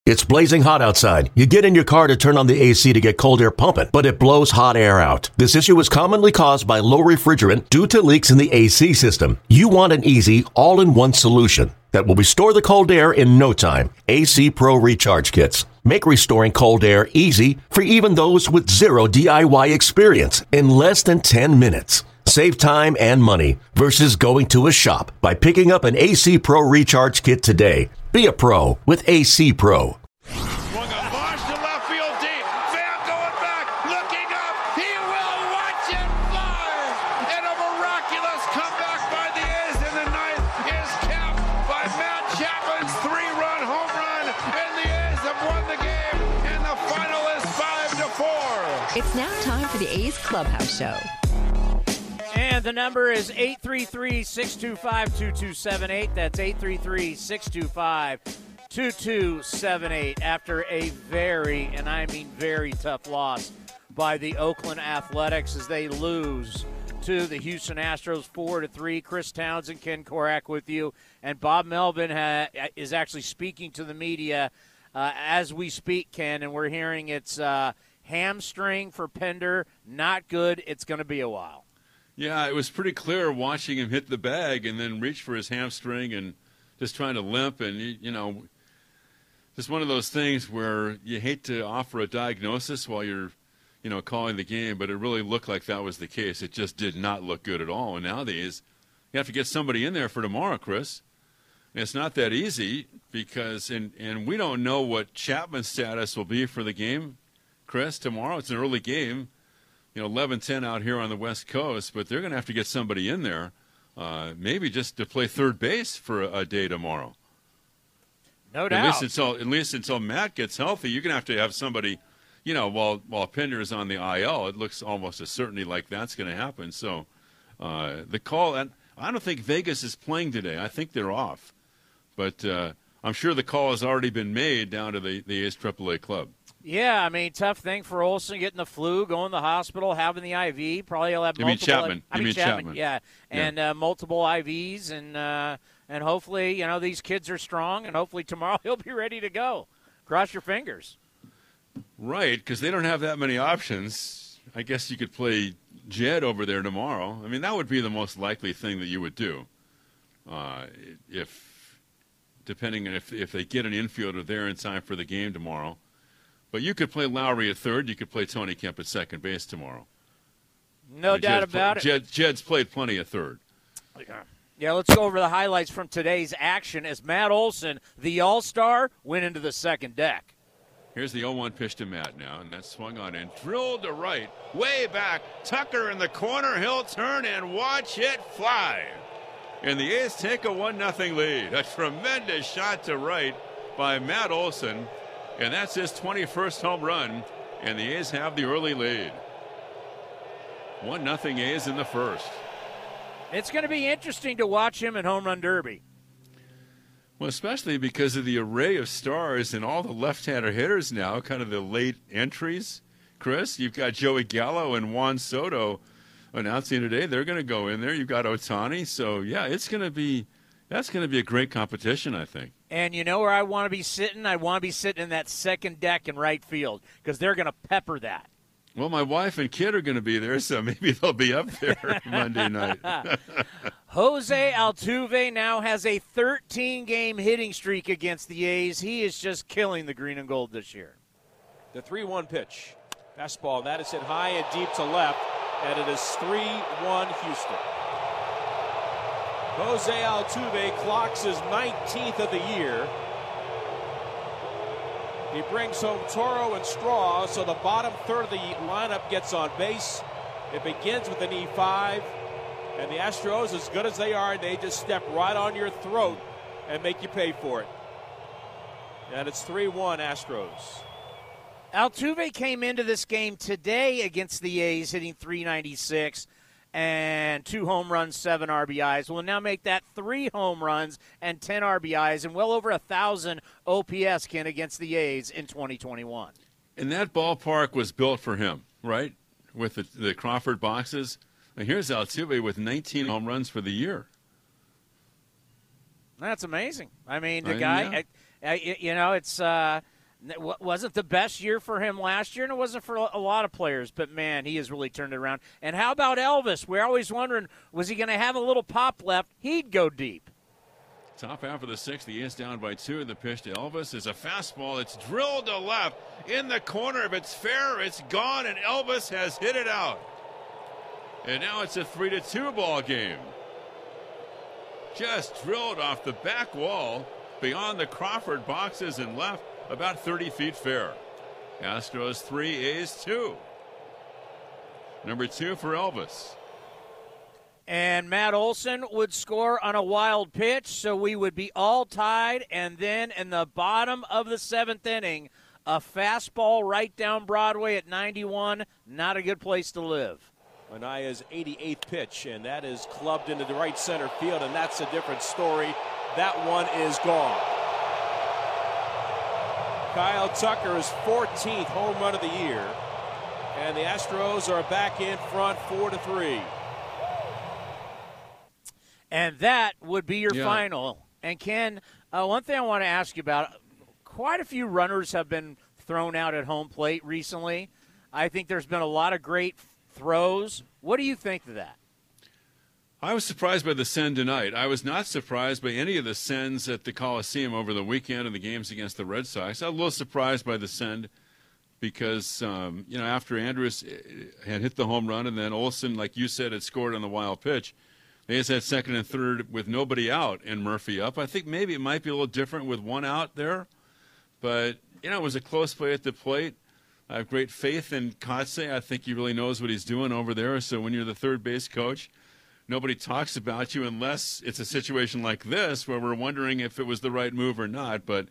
It's blazing hot outside. You get in your car to turn on the AC to get cold air pumping, but it blows hot air out. This issue is commonly caused by low refrigerant due to leaks in the AC system. You want an easy, all-in-one solution that will restore the cold air in no time. AC Pro Recharge Kits make restoring cold air easy for even those with zero DIY experience in less than 10 minutes. Save time and money versus going to a shop by picking up an AC Pro Recharge Kit today. Be a pro with AC Pro. Swung a launch to left field deep. Pham going back, looking up. He will watch it fly. And a miraculous comeback by the A's in the ninth is capped by Matt Chapman's 3-run home run. And the A's have won the game. And the final is 5-4. It's now time for the A's Clubhouse Show. And the number is 833-625-2278. That's 833-625-2278 after a very, and I mean very tough loss by the Oakland Athletics as they lose to the Houston Astros 4-3. Chris Townsend, Ken Korak with you. And Bob Melvin is actually speaking to the media as we speak, Ken, and we're hearing it's hamstring for Pinder, not good. It's going to be a while. Yeah, it was pretty clear watching him hit the bag and then reach for his hamstring and just trying to limp. And, you know, just one of those things where you hate to offer a diagnosis while you're, you know, calling the game, but it really looked like that was the case. It just did not look good at all. And nowadays, you have to get somebody in there for tomorrow, Chris. And it's not that easy because, and we don't know what Chapman's status will be for the game, Chris, tomorrow. It's an early game. 11-10 out here on the West Coast, but they're going to have to get somebody in there, maybe just to play third base for a day tomorrow. No doubt. At least until Matt gets healthy, you're going to have somebody, while Pinder is on the IL, it looks almost a certainty like that's going to happen. So the call, and I don't think Vegas is playing today. I think they're off. But I'm sure the call has already been made down to the A's AAA club. Yeah, I mean, tough thing for Olson, getting the flu, going to the hospital, having the IV. Probably he'll have multiple. Chapman. Chapman. Yeah, and multiple IVs, and hopefully, these kids are strong, and hopefully tomorrow he'll be ready to go. Cross your fingers. Right, because they don't have that many options. I guess you could play Jed over there tomorrow. I mean, that would be the most likely thing that you would do, depending on if they get an infielder there in time for the game tomorrow. But you could play Lowry at third. You could play Tony Kemp at second base tomorrow. No doubt about it. Jed's played plenty at third. Yeah, let's go over the highlights from today's action as Matt Olson, the All-Star, went into the second deck. Here's the 0-1 pitch to Matt now, and that's swung on and drilled to right. Way back. Tucker in the corner. He'll turn and watch it fly. And the A's take a 1-0 lead. A tremendous shot to right by Matt Olson. And that's his 21st home run, and the A's have the early lead. 1-0 A's in the first. It's going to be interesting to watch him in Home Run Derby. Well, especially because of the array of stars and all the left-hander hitters now, kind of the late entries. Chris, you've got Joey Gallo and Juan Soto announcing today they're going to go in there. You've got Ohtani. So, yeah, that's going to be a great competition, I think. And you know where I want to be sitting? I want to be sitting in that second deck in right field because they're going to pepper that. Well, my wife and kid are going to be there, so maybe they'll be up there Monday night. Jose Altuve now has a 13-game hitting streak against the A's. He is just killing the green and gold this year. The 3-1 pitch. Fastball. That is hit high and deep to left, and it is 3-1 Houston. Jose Altuve clocks his 19th of the year. He brings home Toro and Straw, so the bottom third of the lineup gets on base. It begins with an E5, and the Astros, as good as they are, they just step right on your throat and make you pay for it. And it's 3-1 Astros. Altuve came into this game today against the A's hitting .396 and 2 home runs, 7 RBIs. Will now make that 3 home runs and 10 RBIs and well over 1,000 OPS, Ken, against the A's in 2021. And that ballpark was built for him, right? With the Crawford boxes. And here's Altuve with 19 home runs for the year. That's amazing. I mean, the guy, it's Wasn't the best year for him last year, and it wasn't for a lot of players. But, man, he has really turned it around. And how about Elvis? We're always wondering, was he going to have a little pop left? He'd go deep. Top half of the sixth, he is down by 2. The pitch to Elvis is a fastball. It's drilled to left in the corner. If it's fair, it's gone, and Elvis has hit it out. And now it's a 3-2 ball game. Just drilled off the back wall beyond the Crawford boxes and left about 30 feet fair. Astros 3, A's 2. Number 2 for Elvis. And Matt Olson would score on a wild pitch, so we would be all tied. And then in the bottom of the 7th inning, a fastball right down Broadway at 91. Not a good place to live. Manaya's 88th pitch, and that is clubbed into the right center field, and that's a different story. That one is gone. Kyle Tucker's 14th home run of the year, and the Astros are back in front 4-3. And that would be your final. And Ken, one thing I want to ask you about, quite a few runners have been thrown out at home plate recently. I think there's been a lot of great throws. What do you think of that? I was surprised by the send tonight. I was not surprised by any of the sends at the Coliseum over the weekend in the games against the Red Sox. I was a little surprised by the send because, after Andrus had hit the home run and then Olson, like you said, had scored on the wild pitch, they just had second and third with nobody out and Murphy up. I think maybe it might be a little different with one out there. But, it was a close play at the plate. I have great faith in Kotsay. I think he really knows what he's doing over there. So when you're the third base coach, nobody talks about you unless it's a situation like this where we're wondering if it was the right move or not. But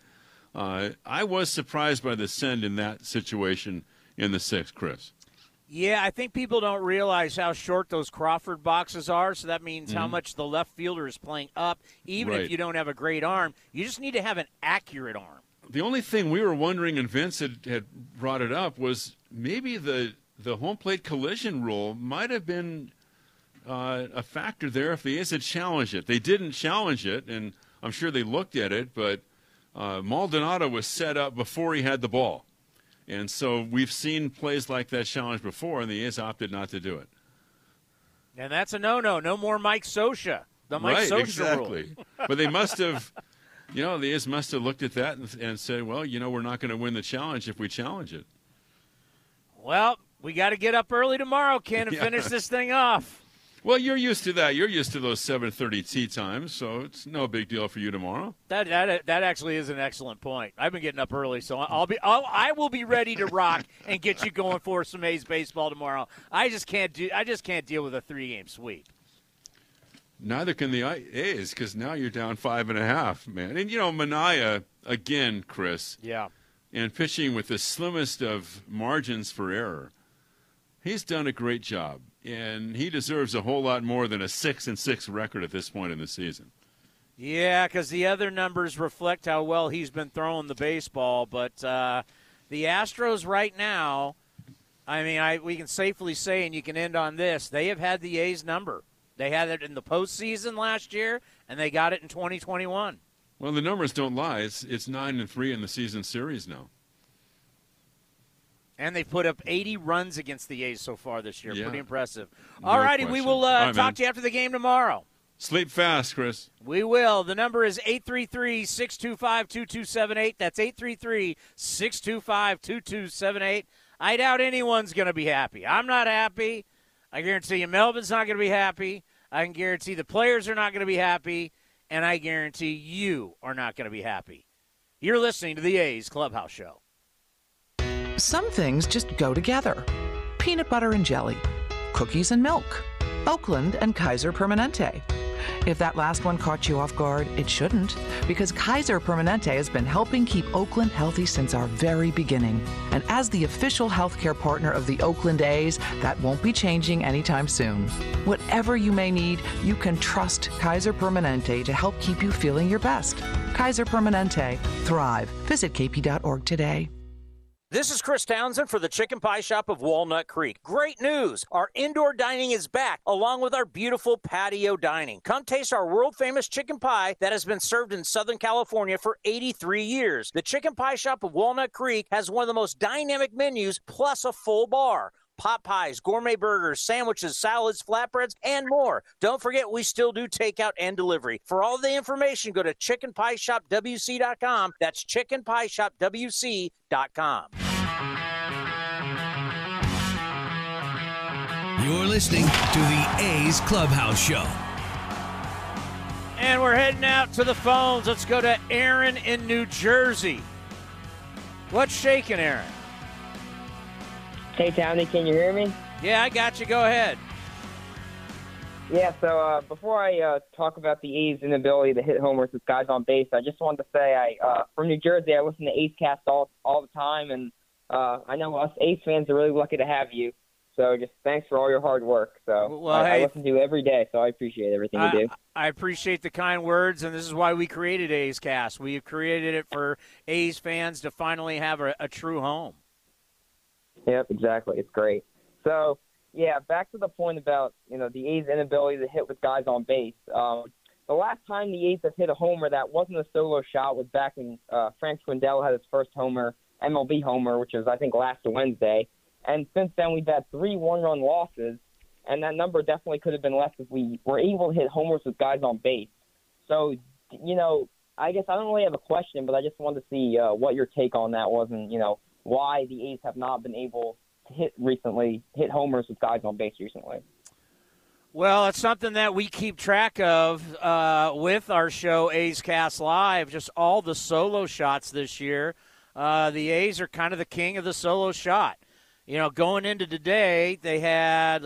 I was surprised by the send in that situation in the 6th, Chris. Yeah, I think people don't realize how short those Crawford boxes are, so that means how much the left fielder is playing up. Even if you don't have a great arm, you just need to have an accurate arm. The only thing we were wondering, and Vince had brought it up, was maybe the home plate collision rule might have been a factor there if the A's had challenged it. They didn't challenge it, and I'm sure they looked at it, but Maldonado was set up before he had the ball. And so we've seen plays like that challenged before, and the A's opted not to do it. And that's a no-no. No more Mike Scioscia. The Mike Scioscia exactly. rule. But they must have, the A's must have looked at that and said, well, we're not going to win the challenge if we challenge it. Well, we got to get up early tomorrow, Ken, and finish this thing off. Well, you're used to that. You're used to those 7:30 tee times, so it's no big deal for you tomorrow. That actually is an excellent point. I've been getting up early, so I will be ready to rock and get you going for some A's baseball tomorrow. I just can't deal with a 3-game sweep. Neither can the A's because now you're down 5.5, man. And Manaea again, Chris. Yeah. And pitching with the slimmest of margins for error. He's done a great job. And he deserves a whole lot more than a 6-6 record at this point in the season. Yeah, because the other numbers reflect how well he's been throwing the baseball. But the Astros right now, we can safely say, and you can end on this, they have had the A's number. They had it in the postseason last year, and they got it in 2021. Well, the numbers don't lie. It's 9-3 in the season series now. And they've put up 80 runs against the A's so far this year. Yeah. Pretty impressive. No All righty, question. we will right, talk to you after the game tomorrow. Sleep fast, Chris. We will. The number is 833-625-2278. That's 833-625-2278. I doubt anyone's going to be happy. I'm not happy. I guarantee you Melvin's not going to be happy. I can guarantee the players are not going to be happy. And I guarantee you are not going to be happy. You're listening to the A's Clubhouse Show. Some things just go together. Peanut butter and jelly, cookies and milk, Oakland and Kaiser Permanente. If that last one caught you off guard, it shouldn't, because Kaiser Permanente has been helping keep Oakland healthy since our very beginning. And as the official healthcare partner of the Oakland A's, that won't be changing anytime soon. Whatever you may need, you can trust Kaiser Permanente to help keep you feeling your best. Kaiser Permanente. Thrive. Visit kp.org today. This is Chris Townsend for the Chicken Pie Shop of Walnut Creek. Great news! Our indoor dining is back, along with our beautiful patio dining. Come taste our world-famous chicken pie that has been served in Southern California for 83 years. The Chicken Pie Shop of Walnut Creek has one of the most dynamic menus, plus a full bar. Pot pies, gourmet burgers, sandwiches, salads, flatbreads, and more. Don't forget, we still do takeout and delivery. For all the information, go to chickenpieshopwc.com. That's chickenpieshopwc.com. You're listening to the A's Clubhouse Show. And we're heading out to the phones. Let's go to Aaron in New Jersey. What's shaking, Aaron? Hey, Townie, can you hear me? Yeah, I got you. Go ahead. Yeah, so before I talk about the A's inability to hit homers with guys on base, I just wanted to say from New Jersey, I listen to A's Cast all the time, and I know us A's fans are really lucky to have you. So just thanks for all your hard work. So I listen to you every day, so I appreciate everything you do. I appreciate the kind words, and this is why we created A's Cast. We have created it for A's fans to finally have a true home. Yep, exactly. It's great. So, yeah, back to the point about, the A's inability to hit with guys on base. The last time the A's have hit a homer that wasn't a solo shot was back when Frank Schwindel had his first homer, MLB homer, which was, I think, last Wednesday. And since then, we've had 3 one-run losses, and that number definitely could have been less if we were able to hit homers with guys on base. So, I guess I don't really have a question, but I just wanted to see what your take on that was and, why the A's have not been able to hit homers with guys on base recently. Well, it's something that we keep track of with our show, A's Cast Live, just all the solo shots this year. The A's are kind of the king of the solo shot. Going into today, they had,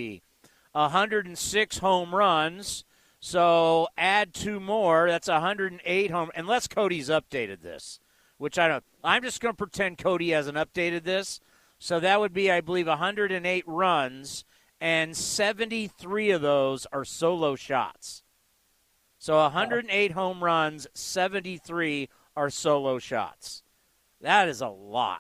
106 home runs. So add 2 more, that's 108 home, unless Cody's updated this. Which I don't. I'm just going to pretend Cody hasn't updated this. So that would be, I believe, 108 runs, and 73 of those are solo shots. So 108 home runs, 73 are solo shots. That is a lot.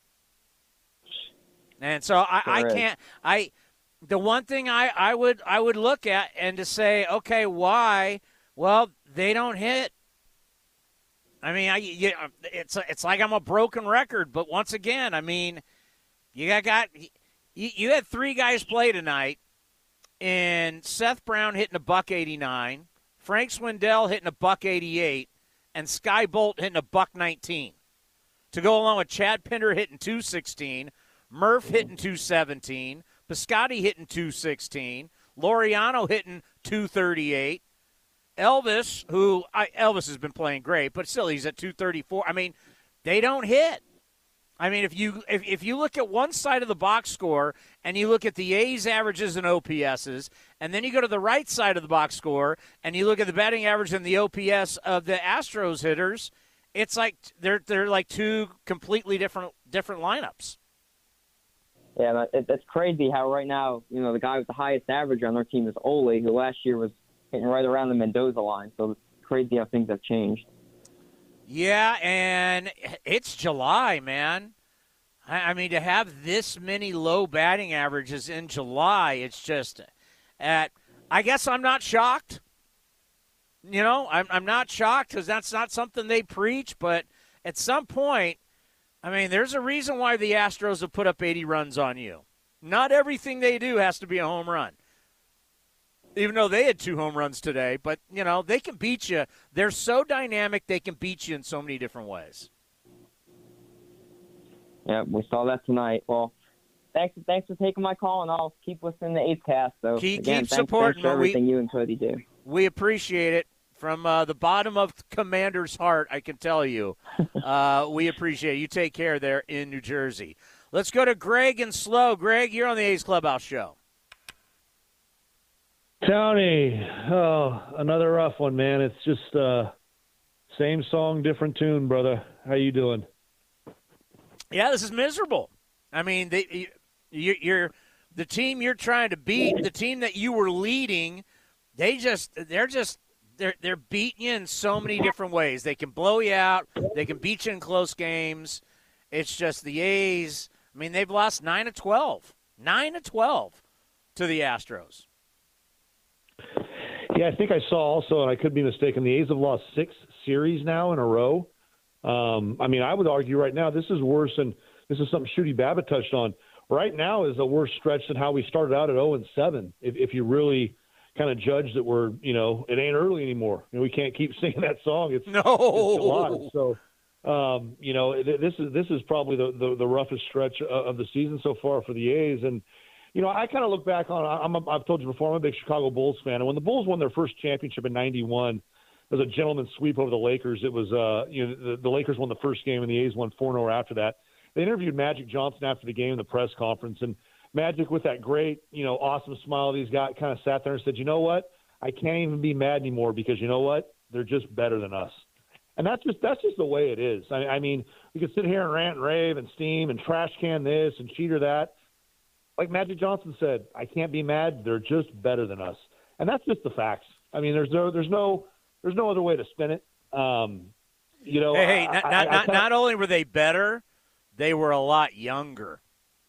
And so I can't. The one thing I would look at and to say, okay, why? Well, they don't hit. I mean, it's like I'm a broken record, but once again, I mean, you had 3 guys play tonight, and Seth Brown hitting $189, Frank Swindell hitting $188, and Sky Bolt hitting $119. To go along with Chad Pinder hitting $216, Murph hitting $217, Piscotty hitting $216, Laureano hitting $238. Elvis, Elvis has been playing great, but still he's at $234. I mean, they don't hit. I mean, if you look at one side of the box score and you look at the A's averages and OPSs, and then you go to the right side of the box score and you look at the batting average and the OPS of the Astros hitters, it's like they're like 2 completely different lineups. Yeah, that's crazy how right now, the guy with the highest average on their team is Ole, who last year was hitting right around the Mendoza line. So it's crazy how things have changed. Yeah, and it's July, man. I mean, to have this many low batting averages in July, it's just I guess I'm not shocked. I'm not shocked because that's not something they preach. But at some point, I mean, there's a reason why the Astros have put up 80 runs on you. Not everything they do has to be a home run. Even though they had 2 home runs today, but, they can beat you. They're so dynamic, they can beat you in so many different ways. Yeah, we saw that tonight. Well, thanks for taking my call, and I'll keep listening to A's Cast. So, keep thanks supporting for everything you and Cody do. We appreciate it. From the bottom of Commander's heart, I can tell you. We appreciate it. You take care there in New Jersey. Let's go to Greg and Slow. Greg, you're on the A's Clubhouse Show. Tony, another rough one, man. It's just same song, different tune, brother. How you doing? Yeah, this is miserable. I mean, you're the team you're trying to beat, the team that you were leading. They're beating you in so many different ways. They can blow you out. They can beat you in close games. It's just the A's. I mean, they've lost 9 of 12. 9 of 12 to the Astros. Yeah, I think I saw also, and I could be mistaken, the A's have lost 6 series now in a row. I mean, I would argue right now this is worse, and this is something Shooty Babbitt touched on. Right now is a worse stretch than how we started out at 0-7. If you really kind of judge that we're, it ain't early anymore. We can't keep singing that song. It's July. So, this is probably the roughest stretch of the season so far for the A's. And, I kind of look back on, I've told you before, I'm a big Chicago Bulls fan. And when the Bulls won their first championship in 91, it was a gentleman's sweep over the Lakers. It was, the Lakers won the first game and the A's won 4-0 after that. They interviewed Magic Johnson after the game in the press conference, and Magic, with that great, awesome smile that he's got, kind of sat there and said, you know what? I can't even be mad anymore because you know what? They're just better than us. And that's just the way it is. I mean, we could sit here and rant and rave and steam and trash can this and cheater that. Like Magic Johnson said, I can't be mad. They're just better than us. And that's just the facts. I mean, there's no other way to spin it. Not only were they better, they were a lot younger.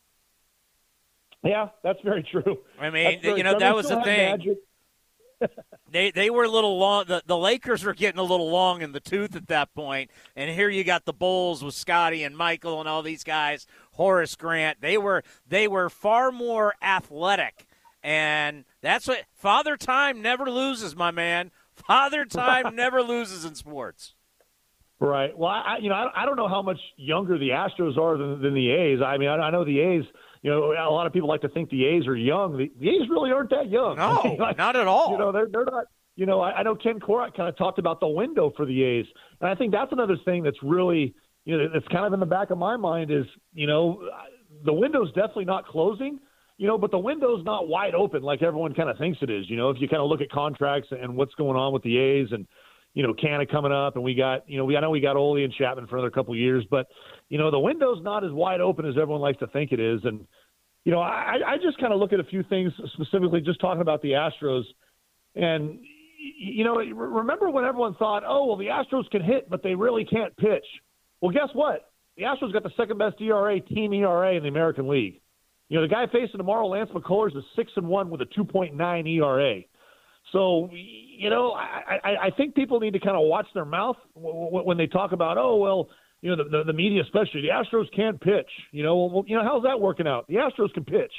Yeah, that's very true. I mean, that was the thing. They were a little long. The Lakers were getting a little long in the tooth at that point, and here you got the Bulls with Scotty and Michael and all these guys, Horace Grant. They were far more athletic, and that's what Father Time never loses, my man. Father Time never loses in sports. Right. Well, I don't know how much younger the Astros are than the A's. I mean, I know the A's. A lot of people like to think the A's are young. The A's really aren't that young. No, not at all. They're not. I know Ken Korak kind of talked about the window for the A's, and I think that's another thing that's really, that's kind of in the back of my mind is, the window's definitely not closing, but the window's not wide open like everyone kind of thinks it is. If you kind of look at contracts and what's going on with the A's and, Canna coming up, and we got, I know we got Ole and Chapman for another couple of years, but, the window's not as wide open as everyone likes to think it is. And, I just kind of look at a few things specifically just talking about the Astros. And, remember when everyone thought, oh, well, the Astros can hit, but they really can't pitch. Well, guess what? The Astros got the second best team ERA in the American League. The guy facing tomorrow, Lance McCullers, is 6-1 with a 2.9 ERA. So, I think people need to kind of watch their mouth when they talk about, oh, well, the media especially, the Astros can't pitch. How's that working out? The Astros can pitch.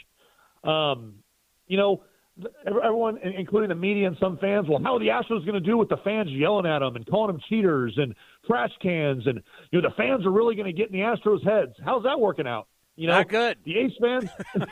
Everyone, including the media and some fans, well, how are the Astros going to do with the fans yelling at them and calling them cheaters and trash cans? And, the fans are really going to get in the Astros' heads. How's that working out? Not good. The A's fans.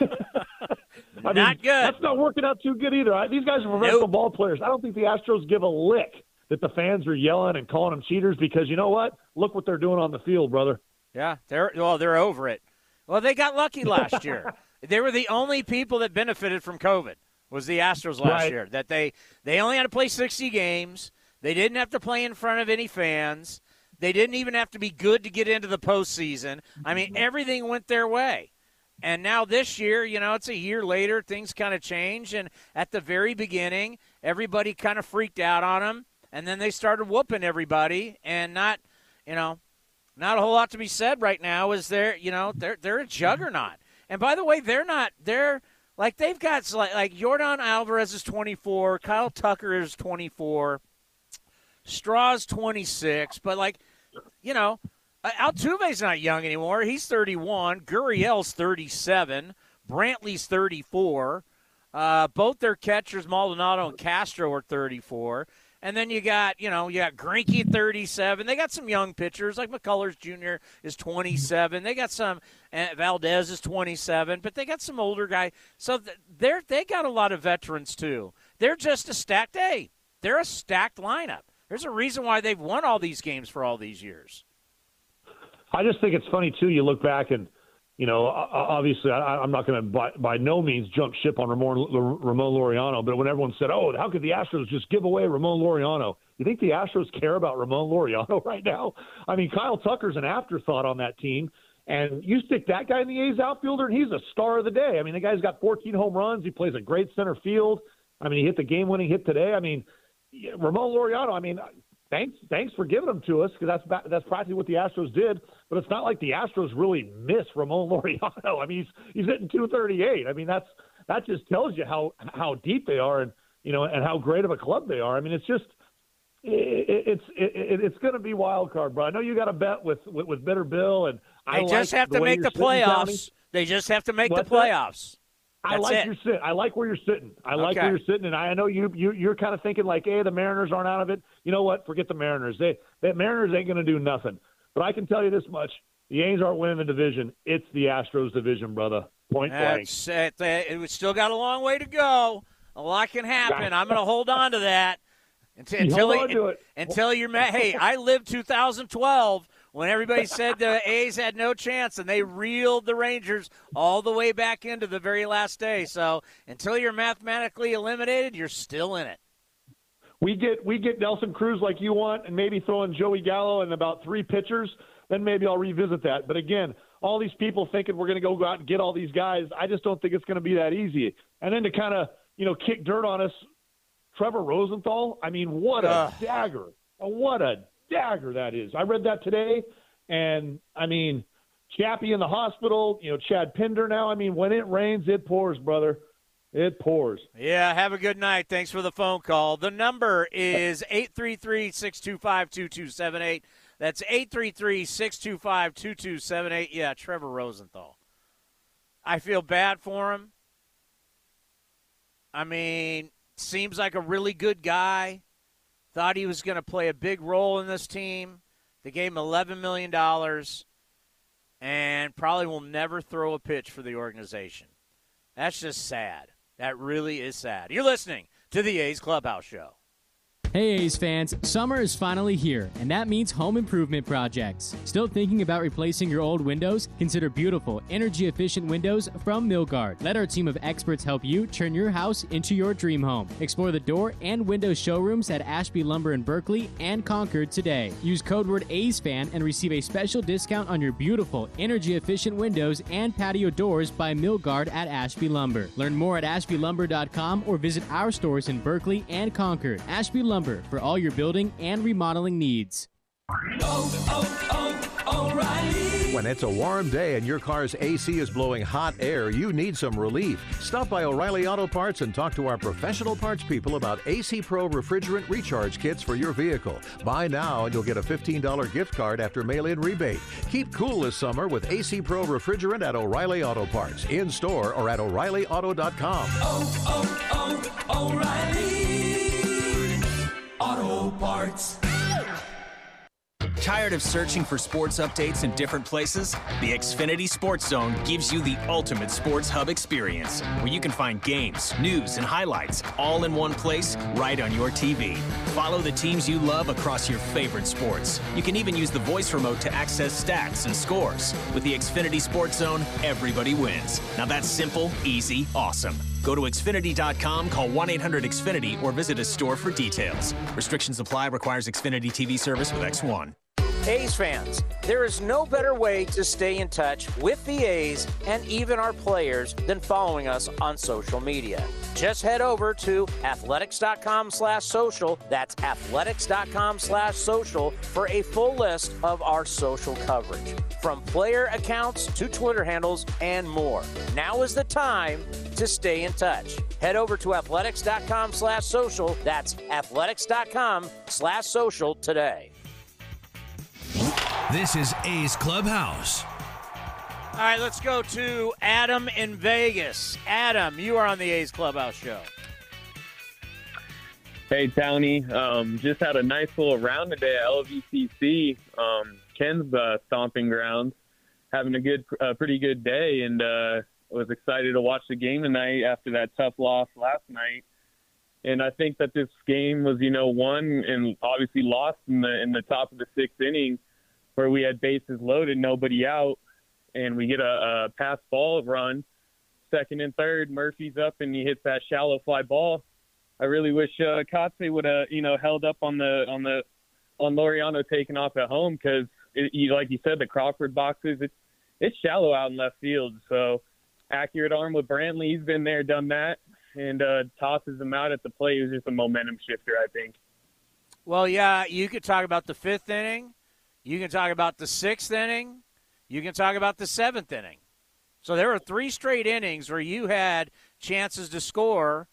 Not good. That's not working out too good either. These guys are professional ball players. I don't think the Astros give a lick that the fans are yelling and calling them cheaters because you know what? Look what they're doing on the field, brother. Yeah, they're over it. Well, they got lucky last year. They were the only people that benefited from COVID was the Astros last year. That they only had to play 60 games. They didn't have to play in front of any fans. They didn't even have to be good to get into the postseason. I mean, everything went their way. And now this year, it's a year later, things kind of change. And at the very beginning, everybody kind of freaked out on them. And then they started whooping everybody. And not a whole lot to be said right now is they're a juggernaut. And by the way, they've got like Yordan Alvarez is 24, Kyle Tucker is 24, Straw's 26, but Altuve's not young anymore. He's 31. Gurriel's 37. Brantley's 34. Both their catchers, Maldonado and Castro, are 34. And then you got Greinke at 37. They got some young pitchers, like McCullers Jr. is 27. They got some, Valdez is 27, but they got some older guy. So they got a lot of veterans too. They're just a stacked lineup. There's a reason why they've won all these games for all these years. I just think it's funny too. You look back and, obviously I'm not going to by no means jump ship on Ramon Laureano, but when everyone said, oh, how could the Astros just give away Ramon Laureano? You think the Astros care about Ramon Laureano right now? I mean, Kyle Tucker's an afterthought on that team, and you stick that guy in the A's outfielder, and he's a star of the day. I mean, the guy's got 14 home runs. He plays a great center field. I mean, he hit the game-winning hit today. I mean, Ramon Laureano, thanks for giving him to us because that's practically what the Astros did. but it's not like the Astros really miss Ramon Laureano. I mean, he's hitting 238. I mean, that just tells you how deep they are and how great of a club they are. I mean, it's just it's going to be wild card, bro. I know you got a bet with Bitter Bill, and they just have to make the playoffs. They just have to make the playoffs. I like your sit. I like where you're sitting. Like where you're sitting, and I know you're kind of thinking like, hey, the Mariners aren't out of it. You know what? Forget the Mariners. The Mariners ain't going to do nothing. But I can tell you this much: the A's aren't winning the division. It's the Astros division, brother. Point blank. It's still got a long way to go. A lot can happen. I'm going to hold on to that until you're met. Hey, I lived 2012 when everybody said the A's had no chance, and they reeled the Rangers all the way back into the very last day. So until you're mathematically eliminated, you're still in it. We get Nelson Cruz like you want, and maybe throw in Joey Gallo and about 3 pitchers. Then maybe I'll revisit that. But again, all these people thinking we're going to go out and get all these guys, I just don't think it's going to be that easy. And then to kind of kick dirt on us, Trevor Rosenthal. I mean, what a dagger! What a dagger that is. I read that today, and I mean, Chappie in the hospital. Chad Pinder now. I mean, when it rains, it pours, brother. It pours. Yeah, have a good night. Thanks for the phone call. The number is 833-625-2278. That's 833-625-2278. Yeah, Trevor Rosenthal. I feel bad for him. I mean, seems like a really good guy. Thought he was going to play a big role in this team. They gave him $11 million and probably will never throw a pitch for the organization. That's just sad. That really is sad. You're listening to the A's Clubhouse Show. Hey A's fans, summer is finally here, and that means home improvement projects. Still thinking about replacing your old windows? Consider beautiful, energy-efficient windows from Milgard. Let our team of experts help you turn your house into your dream home. Explore the door and window showrooms at Ashby Lumber in Berkeley and Concord today. Use code word A'sFan and receive a special discount on your beautiful, energy-efficient windows and patio doors by Milgard at Ashby Lumber. Learn more at ashbylumber.com or visit our stores in Berkeley and Concord. Ashby Lumber, for all your building and remodeling needs. O'Reilly. When it's a warm day and your car's AC is blowing hot air, you need some relief. Stop by O'Reilly Auto Parts and talk to our professional parts people about AC Pro refrigerant recharge kits for your vehicle. Buy now and you'll get a $15 gift card after mail-in rebate. Keep cool this summer with AC Pro refrigerant at O'Reilly Auto Parts, in store or at O'ReillyAuto.com. O'Reilly Auto Parts. Tired of searching for sports updates in different places? The Xfinity Sports Zone gives you the ultimate sports hub experience, where you can find games, news, and highlights all in one place right on your TV. Follow the teams you love across your favorite sports. You can even use the voice remote to access stats and scores. With the Xfinity Sports Zone, everybody wins. Now that's simple, easy, awesome. Go to Xfinity.com, call 1-800-XFINITY, or visit a store for details. Restrictions apply. Requires Xfinity TV service with X1. A's fans, there is no better way to stay in touch with the A's and even our players than following us on social media. Just head over to athletics.com/social. That's athletics.com/social for a full list of our social coverage, from player accounts to Twitter handles and more. Now is the time to stay in touch. Head over to athletics.com/social. That's athletics.com/social today. This is A's Clubhouse. All right, let's go to Adam in Vegas. Adam, you are on the A's Clubhouse Show. Hey, Townie. Just had a nice little round today at LVCC, Ken's stomping grounds. Having a pretty good day, and was excited to watch the game tonight after that tough loss last night. And I think that this game was, won and obviously lost in the top of the sixth inning, where we had bases loaded, nobody out, and we get a pass ball run, second and third. Murphy's up and he hits that shallow fly ball. I really wish Kotze would have held up on Laureano taking off at home, because like you said, the Crawford boxes, it's shallow out in left field. So accurate arm with Brantley, he's been there, done that, and tosses him out at the plate. It was just a momentum shifter, I think. Well, yeah, you could talk about the fifth inning. You can talk about the 6th inning. You can talk about the 7th inning. So there were 3 straight innings where you had chances to score,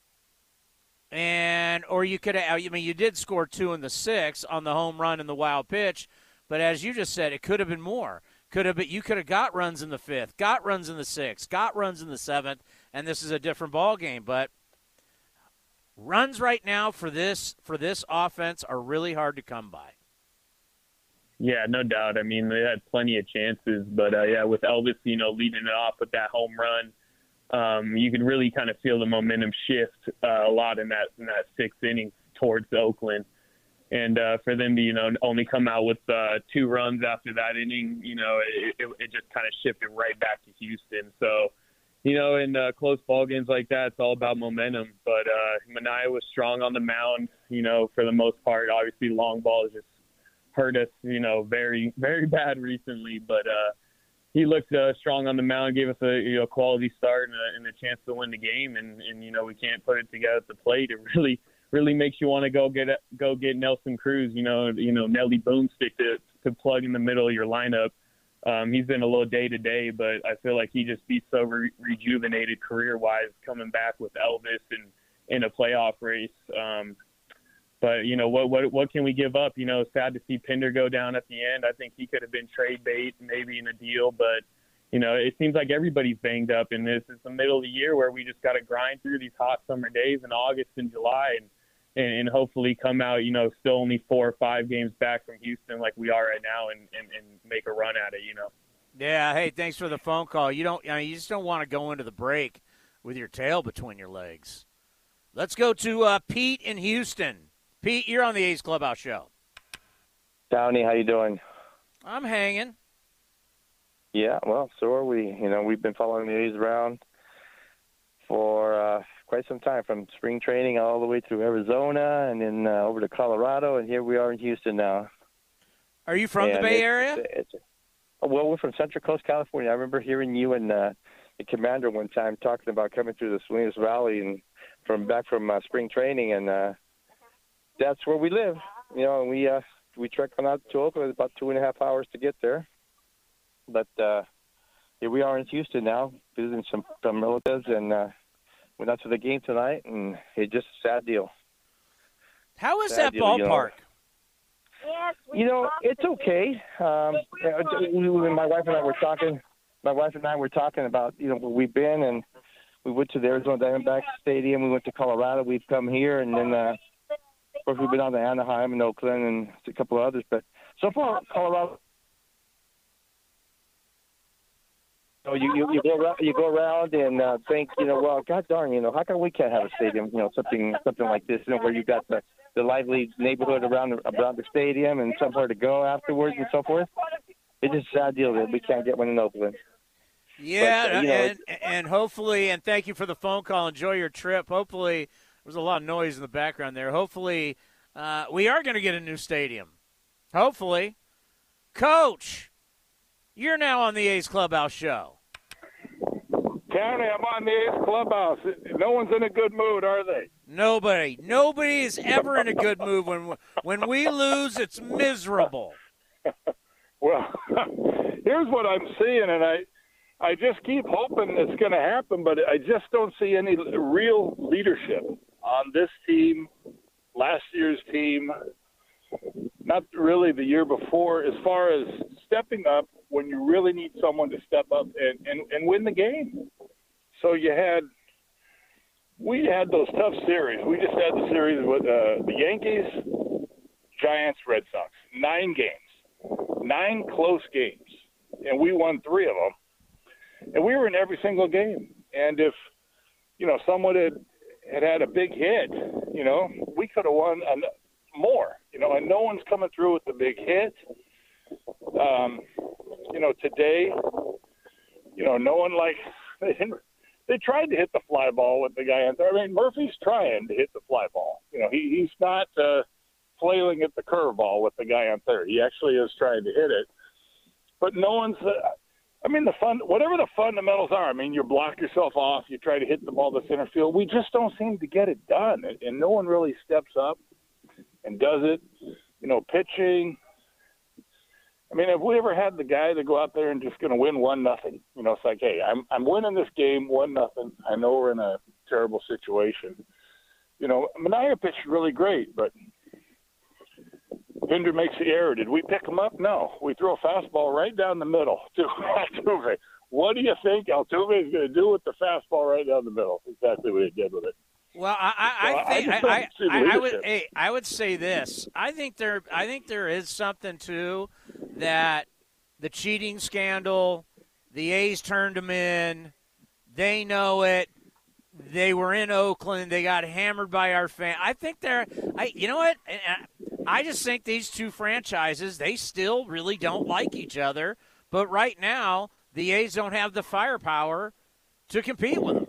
or you could have. I mean, you did score 2 in the 6th on the home run and the wild pitch, but as you just said, it could have been more. You could have got runs in the 5th, got runs in the 6th, got runs in the 7th, and this is a different ball game. But runs right now for this offense are really hard to come by. Yeah, no doubt. I mean, they had plenty of chances, but with Elvis, leading it off with that home run, you could really kind of feel the momentum shift a lot in that 6th inning towards Oakland. And for them to, only come out with 2 runs after that inning, it just kind of shifted right back to Houston. So, in close ball games like that, it's all about momentum. But Manaea was strong on the mound, for the most part. Obviously, long ball has just hurt us, very, very bad recently. But he looked strong on the mound, gave us a quality start and a chance to win the game. And we can't put it together at the plate. It really makes you want to go get Nelson Cruz, Nelly Boomstick to plug in the middle of your lineup. He's been a little day-to-day, but I feel like he just be so rejuvenated career-wise coming back with Elvis and in a playoff race. But, what can we give up? Sad to see Pinder go down at the end. I think he could have been trade bait maybe in a deal, but, it seems like everybody's banged up, and this is the middle of the year where we just got to grind through these hot summer days in August and July and hopefully come out, still only 4 or 5 games back from Houston like we are right now and make a run at it, Yeah, hey, thanks for the phone call. You just don't want to go into the break with your tail between your legs. Let's go to Pete in Houston. Pete, you're on the A's Clubhouse Show. Downey, how you doing? I'm hanging. Yeah, well, so are we. We've been following the A's around for quite some time, from spring training all the way through Arizona and then over to Colorado, and here we are in Houston now. Are you from the Bay Area? Well, we're from Central Coast, California. I remember hearing you and the Commander one time talking about coming through the Salinas Valley and back from spring training, and that's where we live. And we trek on out to Oakland. It's about 2.5 hours to get there. But here we are in Houston now, visiting some relatives, and went out to the game tonight, and it's just a sad deal. How is that ballpark? It's okay. My wife and I were talking. My wife and I were talking about where we've been, and we went to the Arizona Diamondbacks Stadium. We went to Colorado. We've come here, and then of course we've been on to Anaheim and Oakland and a couple of others. But so far, Colorado. You go around and think, well, God darn, how come we can't have a stadium, something like this, where you got the lively neighborhood around the stadium and somewhere to go afterwards and so forth. It's just a sad deal that we can't get one in Oakland. Yeah, but, and hopefully, and thank you for the phone call. Enjoy your trip. Hopefully, there's a lot of noise in the background there. Hopefully, we are going to get a new stadium. Hopefully. Coach, you're now on the A's Clubhouse Show. County, I'm on the A's Clubhouse. No one's in a good mood, are they? Nobody is ever in a good mood. When we lose, it's miserable. Well, here's what I'm seeing, and I just keep hoping it's going to happen, but I just don't see any real leadership on this team, last year's team, not really the year before, as far as stepping up when you really need someone to step up and win the game. So we had those tough series. We just had the series with the Yankees, Giants, Red Sox. 9 games, 9 close games, and we won 3 of them. And we were in every single game. And if, someone had a big hit, we could have won more, and no one's coming through with the big hit. Today, no one they tried to hit the fly ball with the guy on there. I mean, Murphy's trying to hit the fly ball. He's not flailing at the curveball with the guy on third. He actually is trying to hit it. But no one's whatever the fundamentals are, you block yourself off, you try to hit the ball to center field. We just don't seem to get it done, and no one really steps up and does it. Pitching, I mean, have we ever had the guy to go out there and just going to win 1-0? You know, it's like, hey, I'm winning this game 1-0. I know we're in a terrible situation. You know, Manaea pitched really great, but Pinder makes the error. Did we pick him up? No. We throw a fastball right down the middle to Altuve. What do you think Altuve is going to do with the fastball right down the middle? Exactly what he did with it. Well, I would say this. I think there is something too that the cheating scandal, the A's turned them in. They know it. They were in Oakland. They got hammered by our fans. I think you know what? I just think these two franchises, they still really don't like each other. But right now, the A's don't have the firepower to compete with them.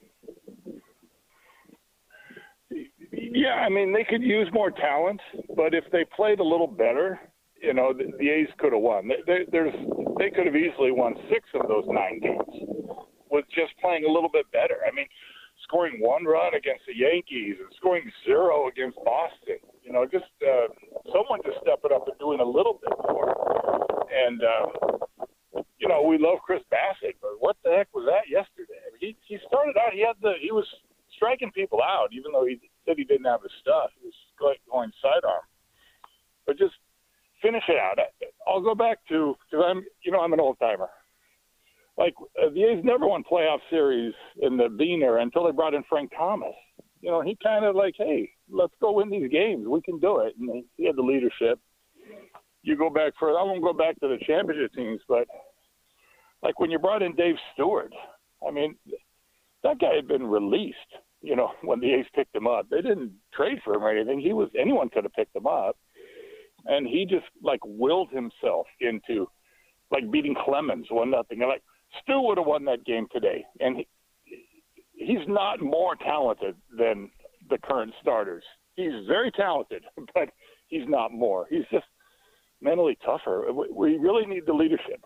Yeah, I mean, they could use more talent, but if they played a little better, you know, the A's could have won. They could have easily won 6 of those 9 games with just playing a little bit better. I mean, scoring 1 run against the Yankees and scoring 0 against Boston. You know, just someone just stepping up and doing a little bit more. And, you know, we love Chris Bassett, but what the heck was that yesterday? I mean, he started out, he was striking people out, even though he said he didn't have his stuff. He was going sidearm. But just finish it out. I'll go back to, because I'm an old timer. Like, the A's never won playoff series in the Bean era until they brought in Frank Thomas. You know, he kind of like, hey, let's go win these games. We can do it. And he had the leadership. You go back I won't go back to the championship teams, but like when you brought in Dave Stewart, I mean, that guy had been released, you know, when the A's picked him up. They didn't trade for him or anything. Anyone could have picked him up. And he just, like, willed himself into, like, beating Clemens 1-0. Like, Stu would have won that game today. And he's not more talented than the current starters. He's very talented, but he's not more. He's just mentally tougher. We really need the leadership.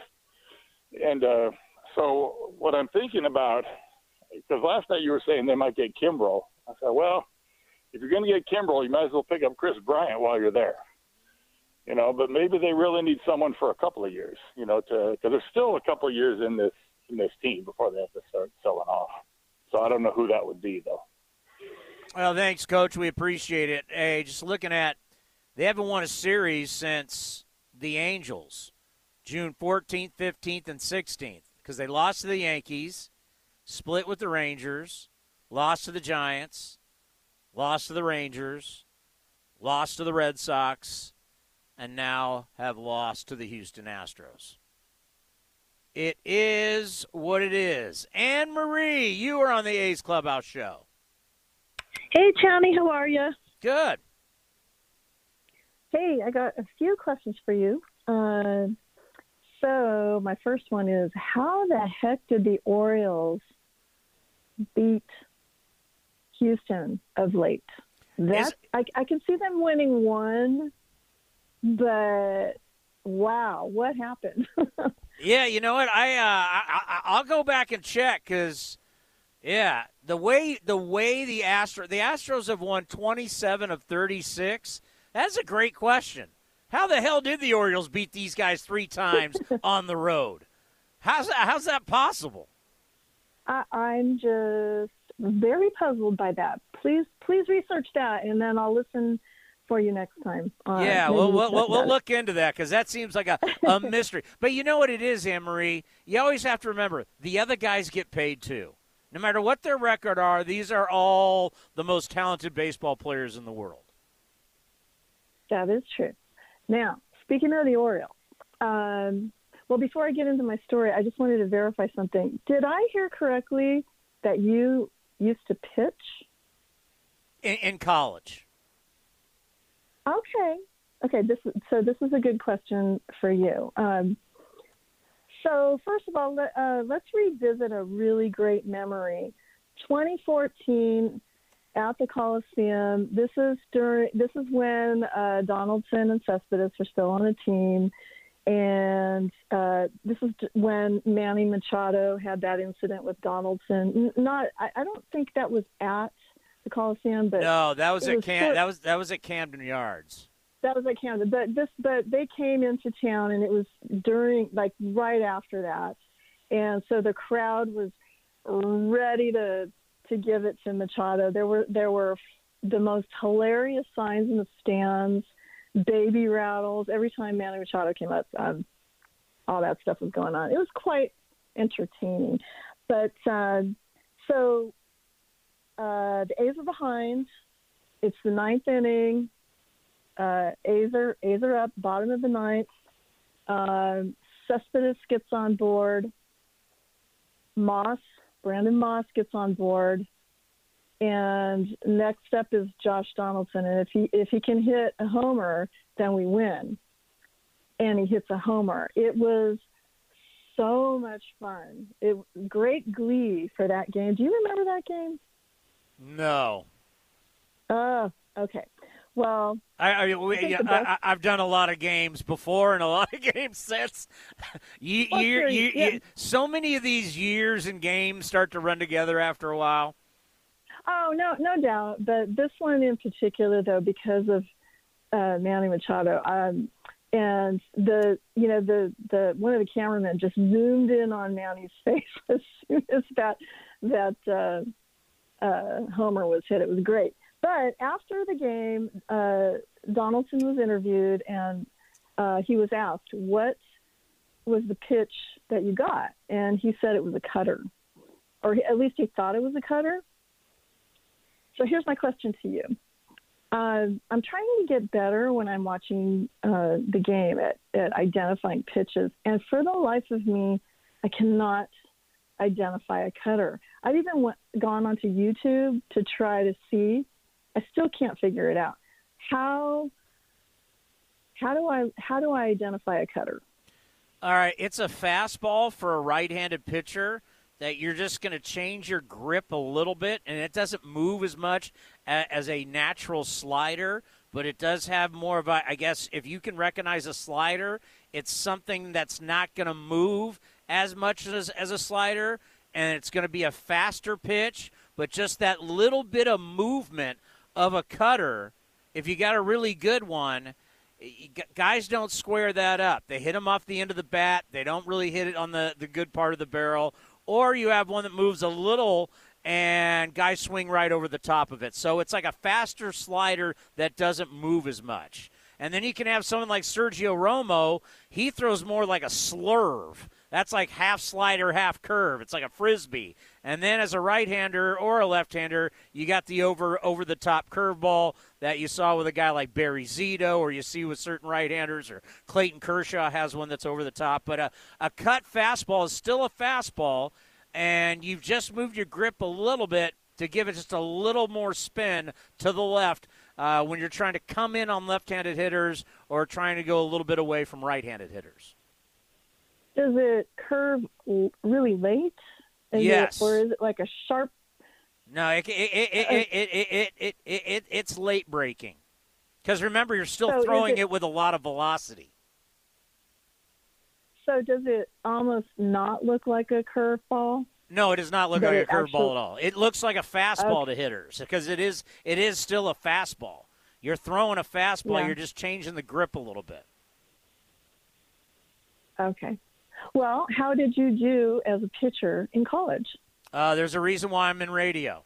So what I'm thinking about, because last night you were saying they might get Kimbrel. I said, well, if you're going to get Kimbrel, you might as well pick up Chris Bryant while you're there. You know, but maybe they really need someone for a couple of years, you know, because there's still a couple of years in this team before they have to start selling off. So I don't know who that would be, though. Well, thanks, Coach. We appreciate it. Hey, just looking at, they haven't won a series since the Angels, June 14th, 15th, and 16th, because they lost to the Yankees, split with the Rangers, lost to the Giants, lost to the Rangers, lost to the Red Sox, and now have lost to the Houston Astros. It is what it is. Anne Marie, you are on the A's Clubhouse Show. Hey, Townie, how are you? Good. Hey, I got a few questions for you. So my first one is, how the heck did the Orioles beat Houston of late? I can see them winning one, but wow, what happened? Yeah, you know what? I'll go back and check because, yeah, the way the Astros have won 27 of 36. That's a great question. How the hell did the Orioles beat these guys 3 times on the road? How's that possible? I'm just very puzzled by that. Please research that, and then I'll listen for you next time. Yeah, we'll look into that because that seems like a mystery. But you know what it is, Anne-Marie? You always have to remember, the other guys get paid too. No matter what their record are, these are all the most talented baseball players in the world. That is true. Now, speaking of the Orioles, well, before I get into my story, I just wanted to verify something. Did I hear correctly that you used to pitch? In college. Okay. This is a good question for you. So first of all, let's revisit a really great memory. 2014 at the Coliseum. This is when Donaldson and Cespedes were still on the team, and this is when Manny Machado had that incident with Donaldson. I don't think that was at the Coliseum, but no, that was at Camden Yards. That was at Camden. But they came into town, and it was right after that. And so the crowd was ready to give it to Machado. There were the most hilarious signs in the stands, baby rattles. Every time Manny Machado came up, all that stuff was going on. It was quite entertaining. But the A's are behind. It's the ninth inning. A's are up, bottom of the ninth. Cespedes gets on board. Brandon Moss gets on board. And next up is Josh Donaldson. And if he can hit a homer, then we win. And he hits a homer. It was so much fun. Great glee for that game. Do you remember that game? No. Okay. Well, I've done a lot of games before and a lot of games since. So many of these years and games start to run together after a while. Oh, no doubt. But this one in particular, though, because of Manny Machado, and the one of the cameramen just zoomed in on Manny's face as soon as that homer was hit. It was great. But after the game, Donaldson was interviewed, and he was asked, what was the pitch that you got? And he said it was a cutter, or at least he thought it was a cutter. So here's my question to you. I'm trying to get better when I'm watching the game at identifying pitches. And for the life of me, I cannot identify a cutter. I've even gone onto YouTube to try to see. I still can't figure it out. How do I identify a cutter? All right, it's a fastball for a right-handed pitcher that you're just going to change your grip a little bit, and it doesn't move as much as a natural slider, but it does have more of a, I guess, if you can recognize a slider, it's something that's not going to move as much as a slider, and it's going to be a faster pitch, but just that little bit of movement of a cutter, if you got a really good one, guys don't square that up. They hit them off the end of the bat. They don't really hit it on the good part of the barrel. Or you have one that moves a little and guys swing right over the top of it. So it's like a faster slider that doesn't move as much. And then you can have someone like Sergio Romo. He throws more like a slurve. That's like half slider, half curve. It's like a Frisbee. And then as a right-hander or a left-hander, you got the over-the-top curveball that you saw with a guy like Barry Zito, or you see with certain right-handers, or Clayton Kershaw has one that's over the top. But a cut fastball is still a fastball, and you've just moved your grip a little bit to give it just a little more spin to the left when you're trying to come in on left-handed hitters or trying to go a little bit away from right-handed hitters. Does it curve really late? Yes. Or is it like a sharp? No, it's late breaking. Because remember, you're still throwing it with a lot of velocity. So does it almost not look like a curveball? No, it does not look like a curveball at all. It looks like a fastball to hitters because it is still a fastball. You're throwing a fastball. Yeah. You're just changing the grip a little bit. Okay. Well, how did you do as a pitcher in college? There's a reason why I'm in radio.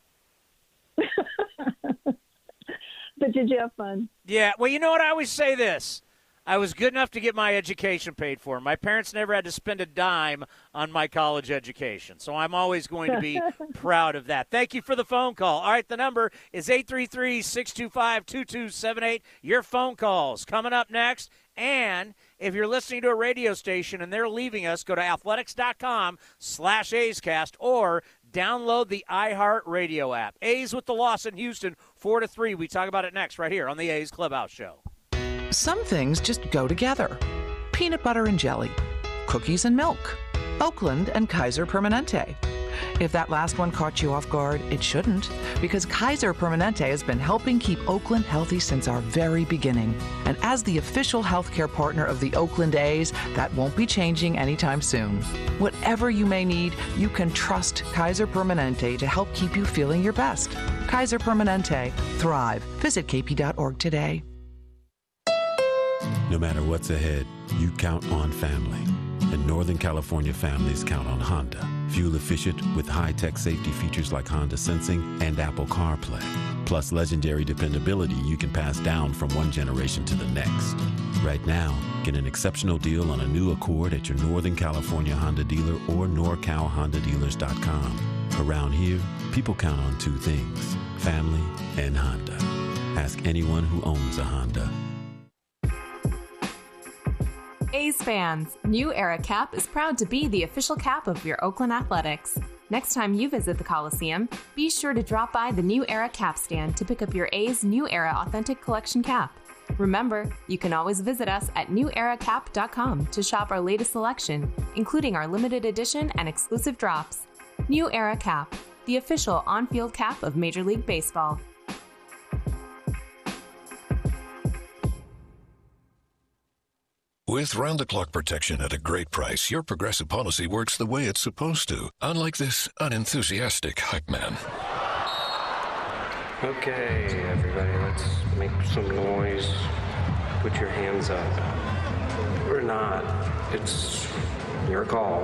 But did you have fun? Yeah. Well, you know what? I always say this. I was good enough to get my education paid for. My parents never had to spend a dime on my college education, so I'm always going to be proud of that. Thank you for the phone call. All right, the number is 833-625-2278. Your phone calls coming up next. And if you're listening to a radio station and they're leaving us, go to athletics.com/A'sCast or download the iHeartRadio app. A's with the loss in Houston, 4-3. We talk about it next right here on the A's Clubhouse Show. Some things just go together. Peanut butter and jelly, cookies and milk, Oakland and Kaiser Permanente. If that last one caught you off guard, it shouldn't, because Kaiser Permanente has been helping keep Oakland healthy since our very beginning. And as the official healthcare partner of the Oakland A's, that won't be changing anytime soon. Whatever you may need, you can trust Kaiser Permanente to help keep you feeling your best. Kaiser Permanente. Thrive. Visit kp.org today. No matter what's ahead, you count on family. And Northern California families count on Honda. Fuel efficient with high-tech safety features like Honda Sensing and Apple CarPlay. Plus legendary dependability you can pass down from one generation to the next. Right now, get an exceptional deal on a new Accord at your Northern California Honda dealer or NorCalHondaDealers.com. Around here, people count on two things, family and Honda. Ask anyone who owns a Honda. A's fans, New Era Cap is proud to be the official cap of your Oakland Athletics. Next time you visit the Coliseum, be sure to drop by the New Era Cap stand to pick up your A's New Era Authentic Collection cap. Remember, you can always visit us at neweracap.com to shop our latest selection, including our limited edition and exclusive drops. New Era Cap, the official on-field cap of Major League Baseball. With round-the-clock protection at a great price, your Progressive policy works the way it's supposed to, unlike this unenthusiastic hype man. Okay, everybody, let's make some noise. Put your hands up. Or not. It's your call.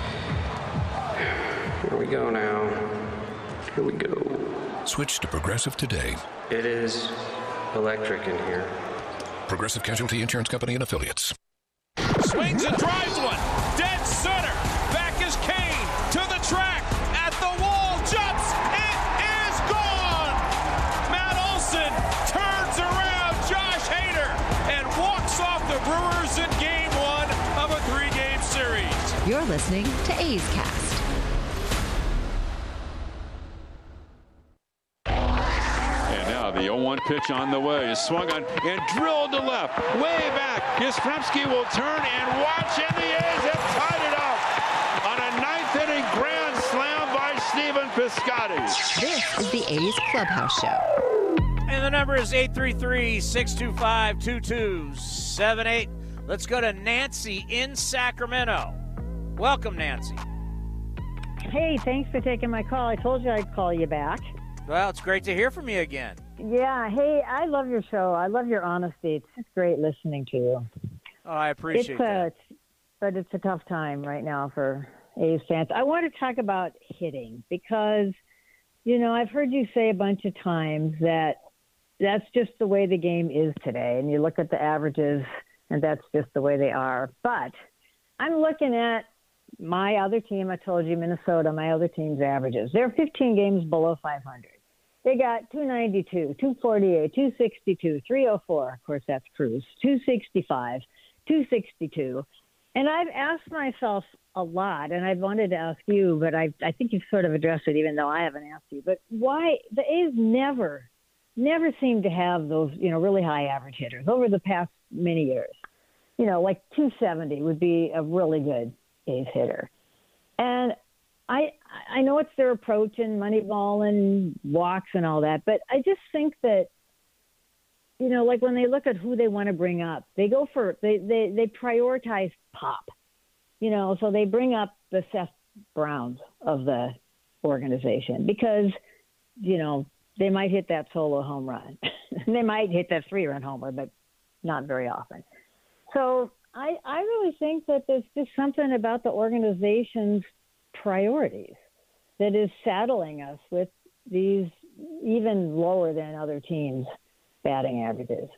Here we go now. Here we go. Switch to Progressive today. It is electric in here. Progressive Casualty Insurance Company and Affiliates. Swings and drives one. Dead center. Back is Kane to the track. At the wall. Jumps. It is gone. Matt Olson turns around Josh Hader and walks off the Brewers in game one of a 3-game series. You're listening to A's Cast. The 0-1 pitch on the way is swung on and drilled to left, way back. Yastrzemski will turn and watch, and the A's have tied it up on a 9th-inning grand slam by Stephen Piscotty. This is the A's Clubhouse Show. And the number is 833-625-2278. Let's go to Nancy in Sacramento. Welcome, Nancy. Hey, thanks for taking my call. I told you I'd call you back. Well, it's great to hear from you again. Yeah, hey, I love your show. I love your honesty. It's just great listening to you. Oh, I appreciate that. But it's a tough time right now for A's fans. I want to talk about hitting because, you know, I've heard you say a bunch of times that that's just the way the game is today. And you look at the averages, and that's just the way they are. But I'm looking at my other team. I told you, Minnesota, my other team's averages. They're 15 games below 500. They got 292, 248, 262, 304. Of course, that's Cruz. 265, 262. And I've asked myself a lot, and I've wanted to ask you, but I think you've sort of addressed it, even though I haven't asked you. But why the A's never seem to have those, you know, really high average hitters over the past many years? You know, like 270 would be a really good A's hitter. And I know it's their approach and Moneyball and walks and all that, but I just think that, you know, like when they look at who they want to bring up, they go for they prioritize pop, you know, so they bring up the Seth Browns of the organization because, you know, they might hit that solo home run. They might hit that 3-run homer, but not very often. So I really think that there's just something about the organization's priorities that is saddling us with these even lower than other teams' batting averages.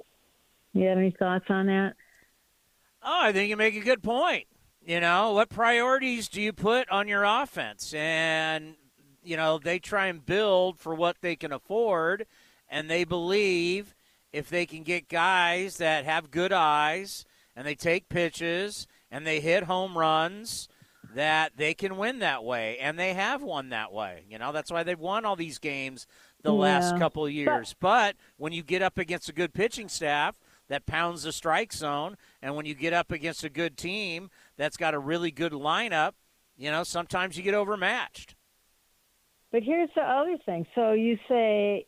You have any thoughts on that? Oh, I think you make a good point. You know, what priorities do you put on your offense? And, you know, they try and build for what they can afford, and they believe if they can get guys that have good eyes and they take pitches and they hit home runs, that they can win that way, and they have won that way. You know, that's why they've won all these games the last couple of years. But when you get up against a good pitching staff that pounds the strike zone, and when you get up against a good team that's got a really good lineup, you know, sometimes you get overmatched. But here's the other thing. So you say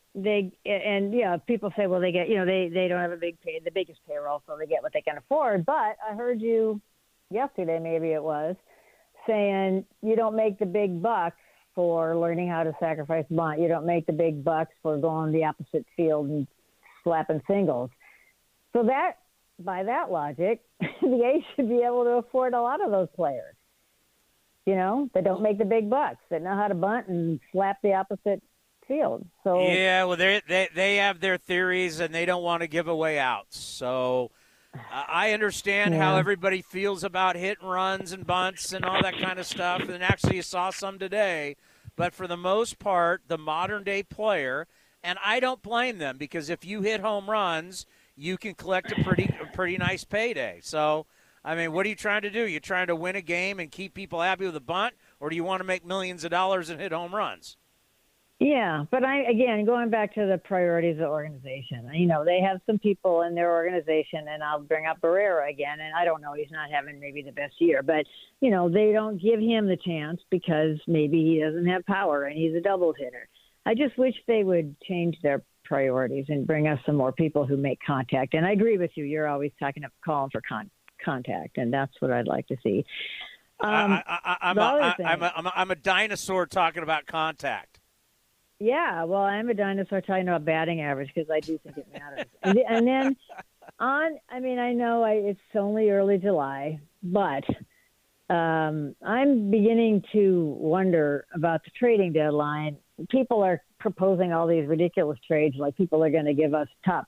people say, well, they get, you know, they don't have the biggest payroll, so they get what they can afford. But I heard you yesterday, maybe it was, saying you don't make the big bucks for learning how to sacrifice bunt. You don't make the big bucks for going the opposite field and slapping singles. So that by that logic, the A's should be able to afford a lot of those players. You know, that don't make the big bucks, that know how to bunt and slap the opposite field. So yeah, well, they have their theories, and they don't want to give away outs. So I understand how everybody feels about hit and runs and bunts and all that kind of stuff. And actually, you saw some today. But for the most part, the modern-day player, and I don't blame them, because if you hit home runs, you can collect a pretty nice payday. So, I mean, what are you trying to do? You trying to win a game and keep people happy with a bunt, or do you want to make millions of dollars and hit home runs? Yeah, but again, going back to the priorities of the organization, you know, they have some people in their organization, and I'll bring up Barrera again, and I don't know, he's not having maybe the best year, but, you know, they don't give him the chance because maybe he doesn't have power and he's a double hitter. I just wish they would change their priorities and bring us some more people who make contact. And I agree with you. You're always calling for contact, and that's what I'd like to see. I'm a dinosaur talking about contact. Yeah, well, I'm a dinosaur talking about batting average because I do think it matters. And then I know it's only early July, but I'm beginning to wonder about the trading deadline. People are proposing all these ridiculous trades, like people are going to give us top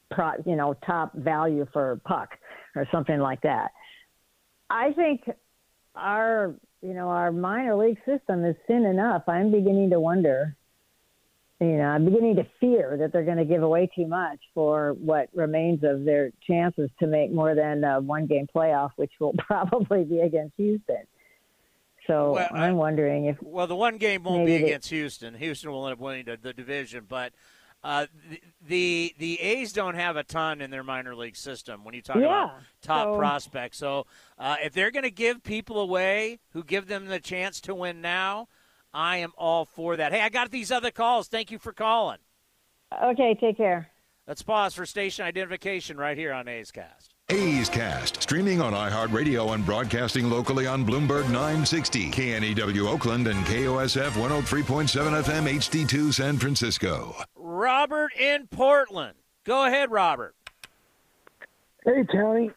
value for Puck or something like that. I think our minor league system is thin enough. I'm beginning to wonder. I'm beginning to fear that they're going to give away too much for what remains of their chances to make more than a one-game playoff, which will probably be against Houston. So I'm wondering if... Well, the one game won't be against Houston. Houston will end up winning the division, but the A's don't have a ton in their minor league system when you talk about top prospects. So if they're going to give people away who give them the chance to win now, I am all for that. Hey, I got these other calls. Thank you for calling. Okay, take care. Let's pause for station identification right here on A's Cast. A's Cast, streaming on iHeartRadio and broadcasting locally on Bloomberg 960, KNEW Oakland, and KOSF 103.7 FM HD2 San Francisco. Robert in Portland. Go ahead, Robert. Hey, Tony.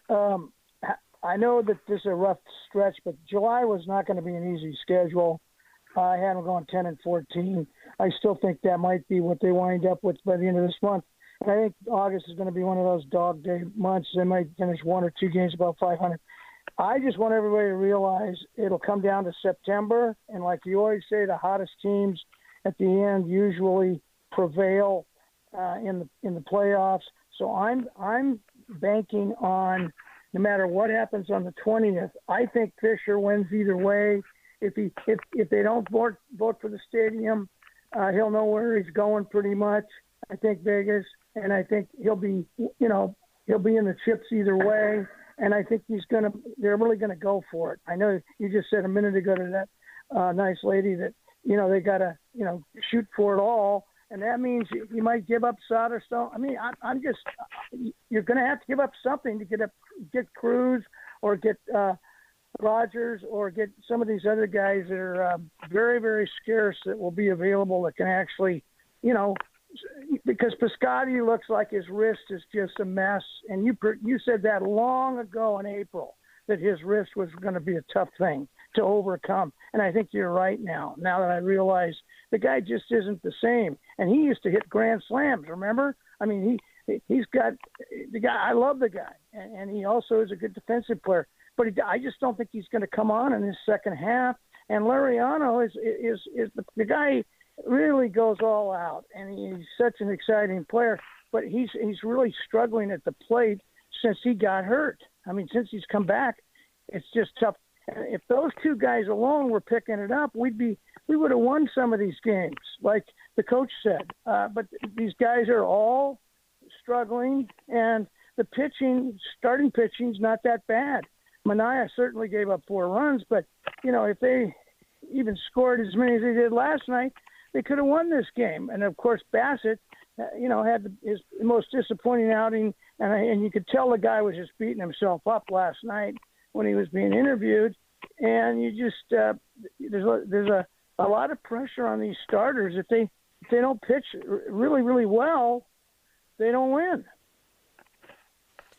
I know that this is a rough stretch, but July was not going to be an easy schedule. I had them going 10-14. I still think that might be what they wind up with by the end of this month. And I think August is going to be one of those dog day months. They might finish one or two games about 500. I just want everybody to realize it'll come down to September, and like you always say, the hottest teams at the end usually prevail in the playoffs. So I'm banking on, no matter what happens on the 20th, I think Fisher wins either way. If they don't vote for the stadium, he'll know where he's going pretty much. I think Vegas, and I think he'll be in the chips either way. And I think they're really gonna go for it. I know you just said a minute ago to that nice lady that they gotta shoot for it all, and that means you might give up Soderstone. I mean, you're gonna have to give up something to get Cruz or get Rogers or get some of these other guys that are very, very scarce that will be available that can actually, because Piscotty looks like his wrist is just a mess. And you said that long ago in April that his wrist was going to be a tough thing to overcome. And I think you're right now that I realize the guy just isn't the same. And he used to hit grand slams, remember? I mean, he's got the guy. I love the guy. And he also is a good defensive player. But I just don't think he's going to come on in his second half. And Laureano is the guy really goes all out, and he's such an exciting player. But he's really struggling at the plate since he got hurt. I mean, since he's come back, it's just tough. If those two guys alone were picking it up, we would have won some of these games, like the coach said. But these guys are all struggling, and the starting pitching's not that bad. Manaea certainly gave up 4 runs, but, if they even scored as many as they did last night, they could have won this game. And, of course, Bassett, had his most disappointing outing, and you could tell the guy was just beating himself up last night when he was being interviewed. And you just there's a lot of pressure on these starters. If they don't pitch really, really well, they don't win.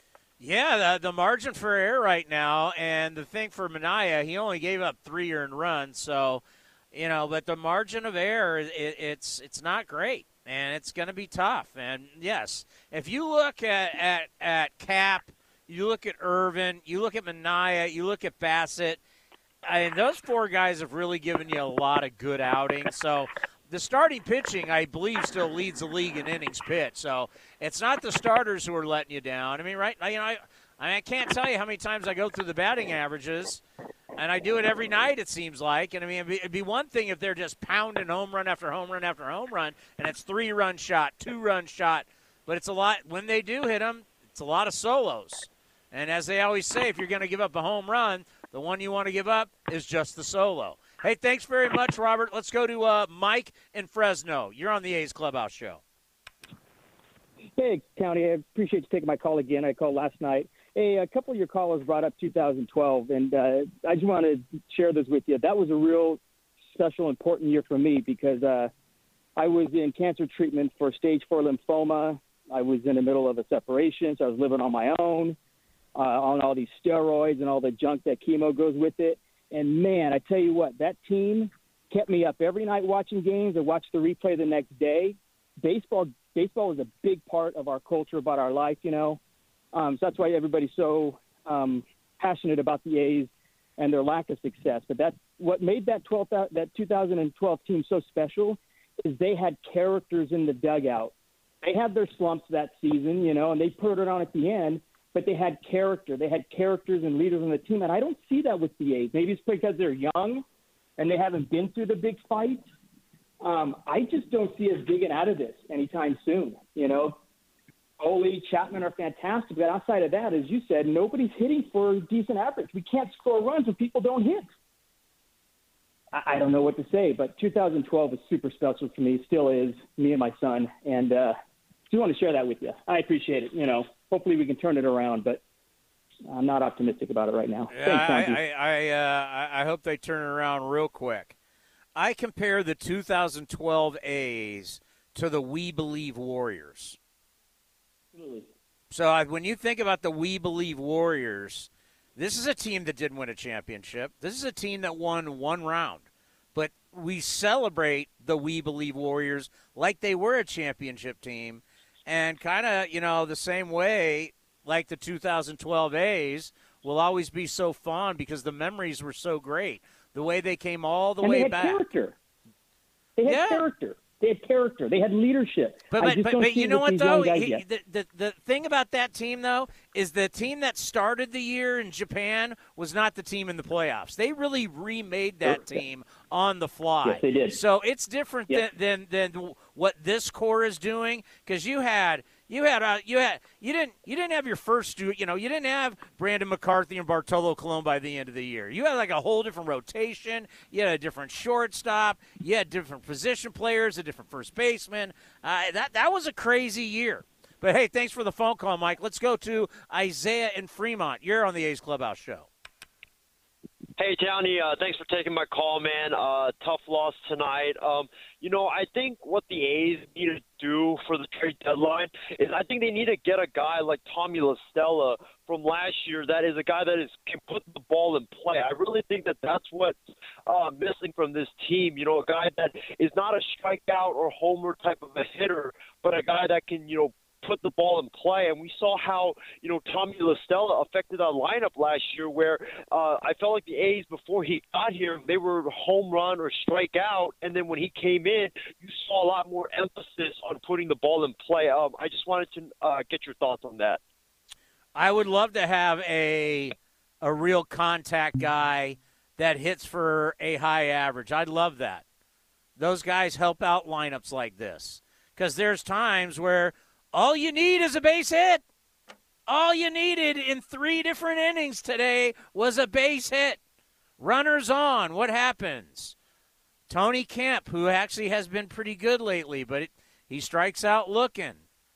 Yeah, the margin for error right now, and the thing for Minaya, he only gave up 3 earned runs, so but the margin of error, it's not great, and it's going to be tough. And yes, if you look at Cap, you look at Irvin, you look at Minaya, you look at Bassett, those 4 guys have really given you a lot of good outings. So the starting pitching, I believe, still leads the league in innings pitched. So it's not the starters who are letting you down. I mean, right? I can't tell you how many times I go through the batting averages, and I do it every night, it seems like. And, I mean, it'd be one thing if they're just pounding home run after home run after home run, and it's 3-run shot, 2-run shot. But it's a lot – when they do hit them, it's a lot of solos. And as they always say, if you're going to give up a home run, the one you want to give up is just the solo. Hey, thanks very much, Robert. Let's go to Mike in Fresno. You're on the A's Clubhouse Show. Hey, Tony, I appreciate you taking my call again. I called last night. Hey, a couple of your callers brought up 2012, and I just want to share this with you. That was a real special, important year for me because I was in cancer treatment for stage 4 lymphoma. I was in the middle of a separation, so I was living on my own, on all these steroids and all the junk that chemo goes with it. And, man, I tell you what, that team kept me up every night watching games. I watched the replay the next day. Baseball is a big part of our culture, about our life, So that's why everybody's so passionate about the A's and their lack of success. But that's what made that 2012 team so special is they had characters in the dugout. They had their slumps that season, and they put it on at the end. But they had character. They had characters and leaders on the team, and I don't see that with the A's. Maybe it's because they're young and they haven't been through the big fights. I just don't see us digging out of this anytime soon. Ole, Chapman are fantastic, but outside of that, as you said, nobody's hitting for a decent average. We can't score runs when people don't hit. I don't know what to say, but 2012 is super special for me. It still is, me and my son, and just want to share that with you. I appreciate it, Hopefully we can turn it around, but I'm not optimistic about it right now. Yeah, Thanks, I hope they turn it around real quick. I compare the 2012 A's to the We Believe Warriors. Absolutely. So when you think about the We Believe Warriors, this is a team that didn't win a championship. This is a team that won 1 round. But we celebrate the We Believe Warriors like they were a championship team. And kind of, the same way, like the 2012 A's, will always be so fond because the memories were so great. The way they came all the way back. Character. They had character. They had character. They had leadership. But you know what, though? The thing about that team, though, is the team that started the year in Japan was not the team in the playoffs. They really remade that team on the fly. Yes, they did. So it's different than what this core is doing because you didn't have your first, you didn't have Brandon McCarthy and Bartolo Colon by the end of the year. You had like a whole different rotation. You had a different shortstop. You had different position players, a different first baseman. That was a crazy year. But, hey, thanks for the phone call, Mike. Let's go to Isaiah in Fremont. You're on the A's Clubhouse Show. Hey, Townie, thanks for taking my call, man. Tough loss tonight. I think what the A's need to do for the trade deadline is I think they need to get a guy like Tommy La Stella from last year that is a guy that can put the ball in play. I really think that's what's missing from this team. A guy that is not a strikeout or homer type of a hitter, but a guy that can, put the ball in play. And we saw how, Tommy La Stella affected our lineup last year where I felt like the A's, before he got here, they were home run or strike out. And then when he came in, you saw a lot more emphasis on putting the ball in play. I just wanted to get your thoughts on that. I would love to have a real contact guy that hits for a high average. I'd love that. Those guys help out lineups like this because there's times where all you need is a base hit. All you needed in 3 different innings today was a base hit. Runners on. What happens? Tony Kemp, who actually has been pretty good lately, but he strikes out looking.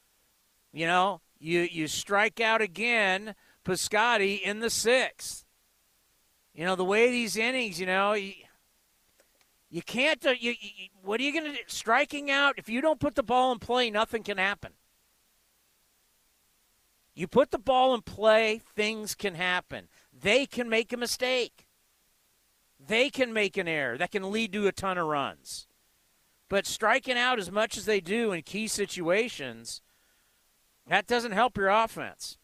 You strike out again, Piscotty in the 6th. The way these innings, you can't – what are you going to do? Striking out, if you don't put the ball in play, nothing can happen. You put the ball in play, things can happen. They can make a mistake. They can make an error that can lead to a ton of runs. But striking out as much as they do in key situations, that doesn't help your offense.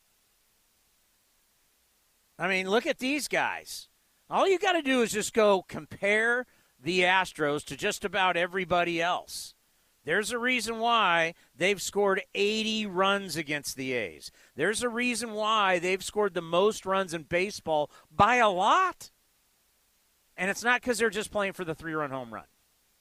I mean, look at these guys. All you got to do is just go compare the Astros to just about everybody else. There's a reason why they've scored 80 runs against the A's. There's a reason why they've scored the most runs in baseball by a lot. And it's not because they're just playing for the 3-run home run.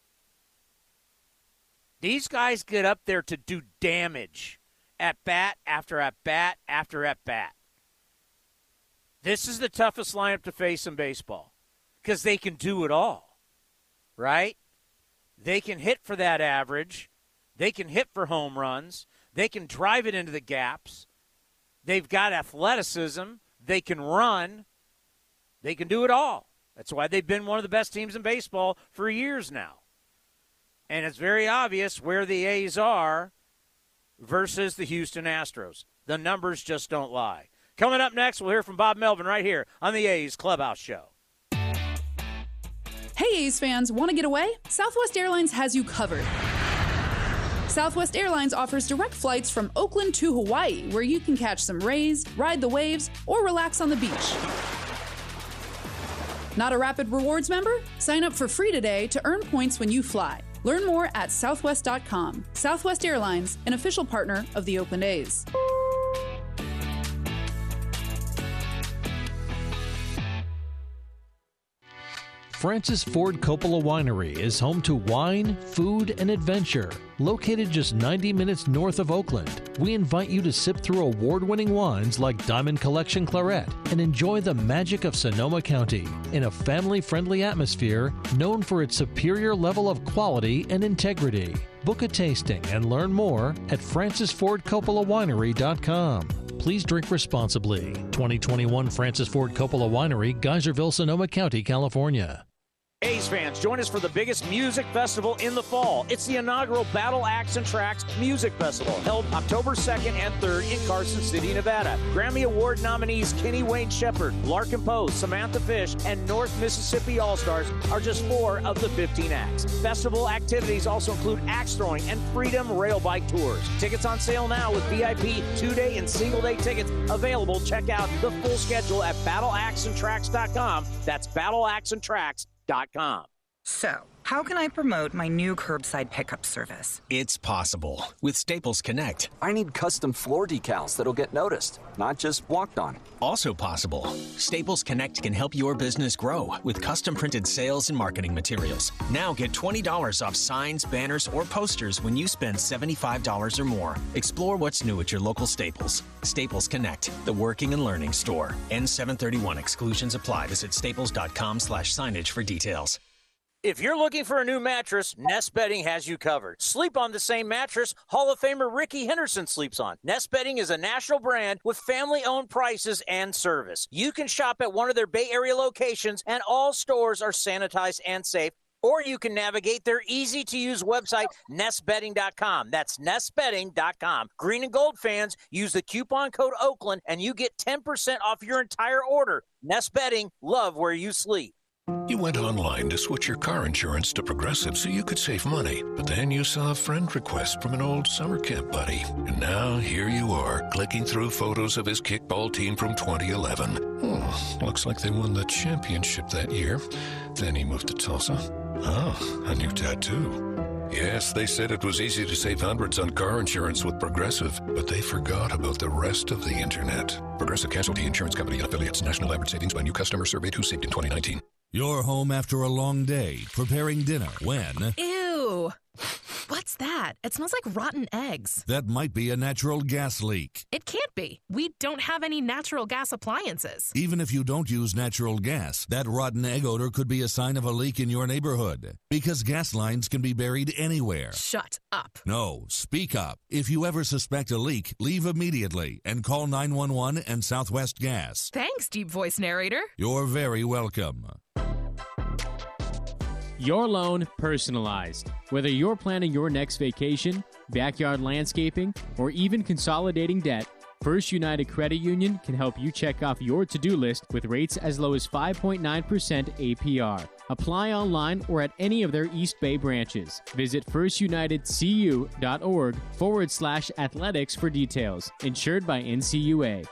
These guys get up there to do damage at bat after at bat after at bat. This is the toughest lineup to face in baseball because they can do it all, right? They can hit for that average. They can hit for home runs. They can drive it into the gaps. They've got athleticism. They can run. They can do it all. That's why they've been one of the best teams in baseball for years now. And it's very obvious where the A's are versus the Houston Astros. The numbers just don't lie. Coming up next, we'll hear from Bob Melvin right here on the A's Clubhouse Show. Hey A's fans, want to get away? Southwest Airlines has you covered. Southwest Airlines offers direct flights from Oakland to Hawaii, where you can catch some rays, ride the waves, or relax on the beach. Not a Rapid Rewards member? Sign up for free today to earn points when you fly. Learn more at southwest.com. Southwest Airlines, an official partner of the Oakland A's. Francis Ford Coppola Winery is home to wine, food, and adventure. Located just 90 minutes north of Oakland, we invite you to sip through award-winning wines like Diamond Collection Claret and enjoy the magic of Sonoma County in a family-friendly atmosphere known for its superior level of quality and integrity. Book a tasting and learn more at francisfordcoppolawinery.com. Please drink responsibly. 2021 Francis Ford Coppola Winery, Geyserville, Sonoma County, California. A's fans, join us for the biggest music festival in the fall. It's the inaugural Battle Axe and Tracks Music Festival, held October 2nd and 3rd in Carson City, Nevada. Grammy Award nominees Kenny Wayne Shepherd, Larkin Poe, Samantha Fish, and North Mississippi All-Stars are just 4 of the 15 acts. Festival activities also include axe throwing and Freedom Rail Bike Tours. Tickets on sale now with VIP 2-day and single-day tickets available. Check out the full schedule at battleaxeandtracks.com. That's battleaxeandtracks.com. So, how can I promote my new curbside pickup service? It's possible with Staples Connect. I need custom floor decals that'll get noticed, not just walked on. Also possible. Staples Connect can help your business grow with custom printed sales and marketing materials. Now get $20 off signs, banners, or posters when you spend $75 or more. Explore what's new at your local Staples. Staples Connect, the working and learning store. N731 exclusions apply. Visit staples.com/signage for details. If you're looking for a new mattress, Nest Bedding has you covered. Sleep on the same mattress Hall of Famer Ricky Henderson sleeps on. Nest Bedding is a national brand with family-owned prices and service. You can shop at one of their Bay Area locations, and all stores are sanitized and safe. Or you can navigate their easy-to-use website, nestbedding.com. That's nestbedding.com. Green and gold fans, use the coupon code Oakland, and you get 10% off your entire order. Nest Bedding, love where you sleep. You went online to switch your car insurance to Progressive so you could save money, but then you saw a friend request from an old summer camp buddy. And now here you are, clicking through photos of his kickball team from 2011. Looks like they won the championship that year. Then he moved to Tulsa. Oh, a new tattoo. Yes, they said it was easy to save hundreds on car insurance with Progressive, but they forgot about the rest of the internet. Progressive Casualty Insurance Company and affiliates. National average savings by new customer surveyed who saved in 2019. You're home after a long day, preparing dinner when... Ew! What's that? It smells like rotten eggs. That might be a natural gas leak. It can't be. We don't have any natural gas appliances. Even if you don't use natural gas, that rotten egg odor could be a sign of a leak in your neighborhood. Because gas lines can be buried anywhere. Shut up. No, speak up. If you ever suspect a leak, leave immediately and call 911 and Southwest Gas. Thanks, deep voice narrator. You're very welcome. Your loan personalized. Whether you're planning your next vacation, backyard landscaping, or even consolidating debt, First United Credit Union can help you check off your to-do list with rates as low as 5.9% APR. Apply online or at any of their East Bay branches. Visit firstunitedcu.org/athletics for details. Insured by NCUA.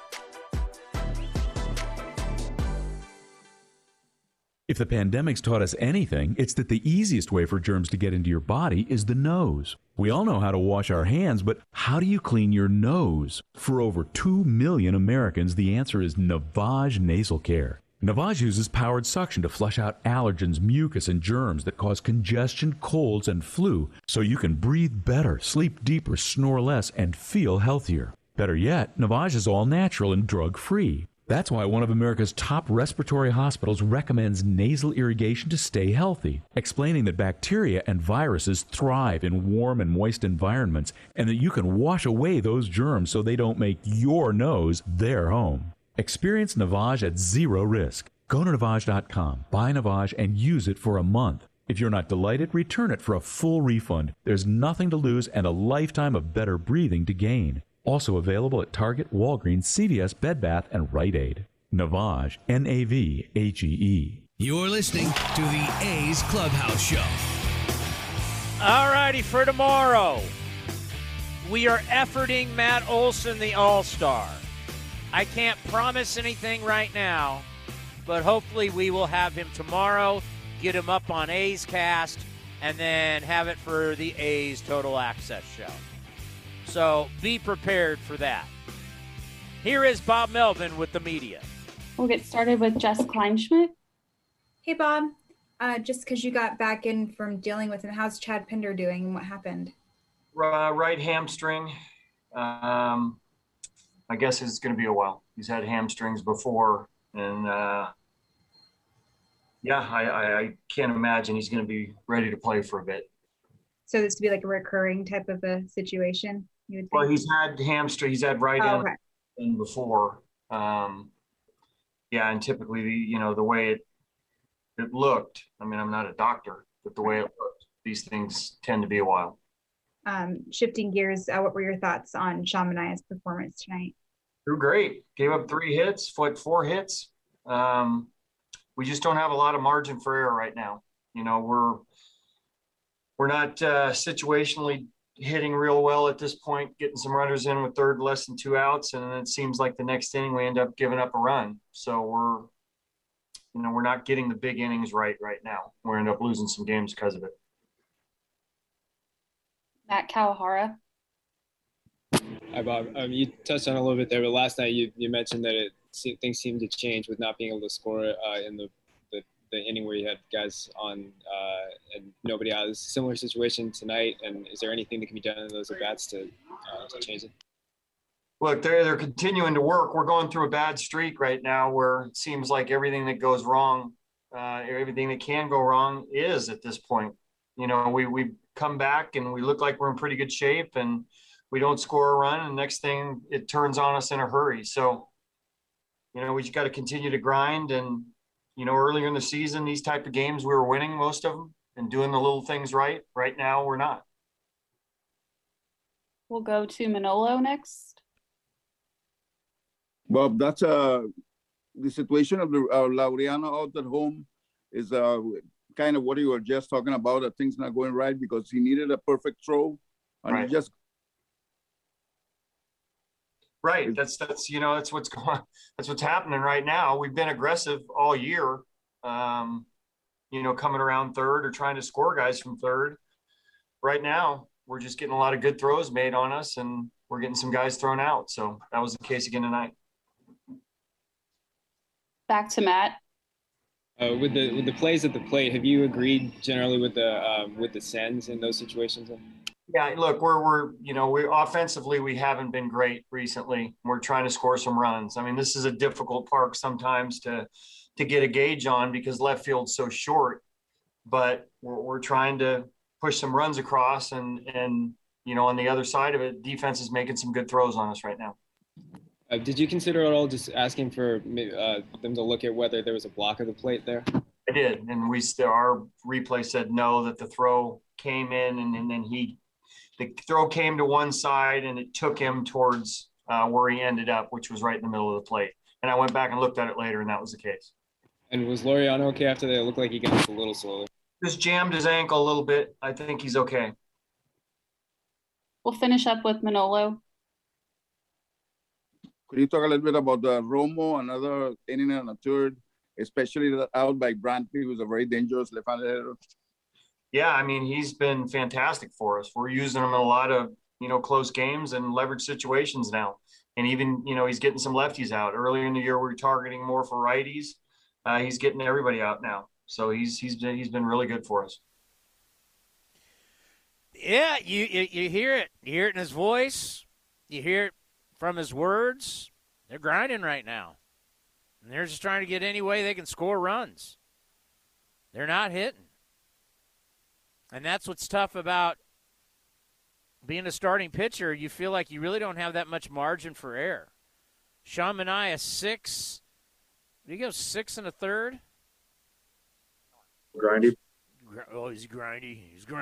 If the pandemic's taught us anything, it's that the easiest way for germs to get into your body is the nose. We all know how to wash our hands, but how do you clean your nose? For over 2 million Americans, the answer is Navage Nasal Care. Navage uses powered suction to flush out allergens, mucus, and germs that cause congestion, colds, and flu, so you can breathe better, sleep deeper, snore less, and feel healthier. Better yet, Navage is all natural and drug-free. That's why one of America's top respiratory hospitals recommends nasal irrigation to stay healthy, explaining that bacteria and viruses thrive in warm and moist environments and that you can wash away those germs so they don't make your nose their home. Experience Navage at zero risk. Go to Navage.com, buy Navage, and use it for a month. If you're not delighted, return it for a full refund. There's nothing to lose and a lifetime of better breathing to gain. Also available at Target, Walgreens, CVS, Bed Bath, and Rite Aid. Navage, Navage. You're listening to the A's Clubhouse Show. All righty, for tomorrow, we are efforting Matt Olson, the All-Star. I can't promise anything right now, but hopefully we will have him tomorrow, get him up on A's Cast, and then have it for the A's Total Access Show. So be prepared for that. Here is Bob Melvin with the media. We'll get started with Jess Kleinschmidt. Hey, Bob. Just because you got back in from dealing with him, how's Chad Pinder doing and what happened? Right hamstring. I guess it's going to be a while. He's had hamstrings before. And, I can't imagine he's going to be ready to play for a bit. So this would be like a recurring type of a situation? You would think? Well, he's had hamstring. He's had in before. And typically, the way it looked, I mean, I'm not a doctor, but the way it looked, these things tend to be a while. Shifting gears, what were your thoughts on Sean Manaea's performance tonight? Threw great. Gave up 3 hits, 4 hits. We just don't have a lot of margin for error right now. We're not situationally hitting real well at this point, getting some runners in with third, less than 2 outs, and it seems like the next inning we end up giving up a run. So we're not getting the big innings right now. We end up losing some games because of it. Matt Kawahara. Hi, Bob. You touched on it a little bit there, but last night you mentioned that things seemed to change with not being able to score in the inning where you had guys on and nobody out. Is a similar situation tonight, and is there anything that can be done in those at-bats to change it? Look, they're continuing to work. We're going through a bad streak right now where it seems like everything that goes wrong, everything that can go wrong is at this point. We come back and we look like we're in pretty good shape and we don't score a run, and next thing it turns on us in a hurry. So, we just got to continue to grind. And earlier in the season, these type of games, we were winning most of them and doing the little things right. Right now, we're not. We'll go to Manolo next. Bob, that's the situation of Laureano out at home is kind of what you were just talking about, that things not going right because he needed a perfect throw. And right. He just Right. That's what's going on. That's what's happening right now. We've been aggressive all year, coming around third or trying to score guys from third. Right now, we're just getting a lot of good throws made on us, and we're getting some guys thrown out. So that was the case again tonight. Back to Matt. With the plays at the plate, have you agreed generally with the sends in those situations? Yeah, look, we're offensively, we haven't been great recently. We're trying to score some runs. I mean, this is a difficult park sometimes to get a gauge on because left field's so short, but we're trying to push some runs across and on the other side of it, defense is making some good throws on us right now. Did you consider at all just asking for them to look at whether there was a block of the plate there? I did, and our replay said no, that the throw came in and then the throw came to one side and it took him towards where he ended up, which was right in the middle of the plate. And I went back and looked at it later, and that was the case. And was Laureano okay after that? It looked like he got a little slowly. Just jammed his ankle a little bit. I think he's okay. We'll finish up with Manolo. Could you talk a little bit about Romo, another inning and a third, especially out by Brantley, who's a very dangerous left-handed hitter? Yeah, I mean, he's been fantastic for us. We're using him in a lot of, close games and leverage situations now. And even, he's getting some lefties out. Earlier in the year, we were targeting more for righties. He's getting everybody out now. So he's been really good for us. Yeah, you hear it. You hear it in his voice. You hear it from his words. They're grinding right now. And they're just trying to get any way they can score runs. They're not hitting. And that's what's tough about being a starting pitcher. You feel like you really don't have that much margin for error. Sean Manaea, 6. Did he go 6 1/3? Grindy. Oh, he's grindy.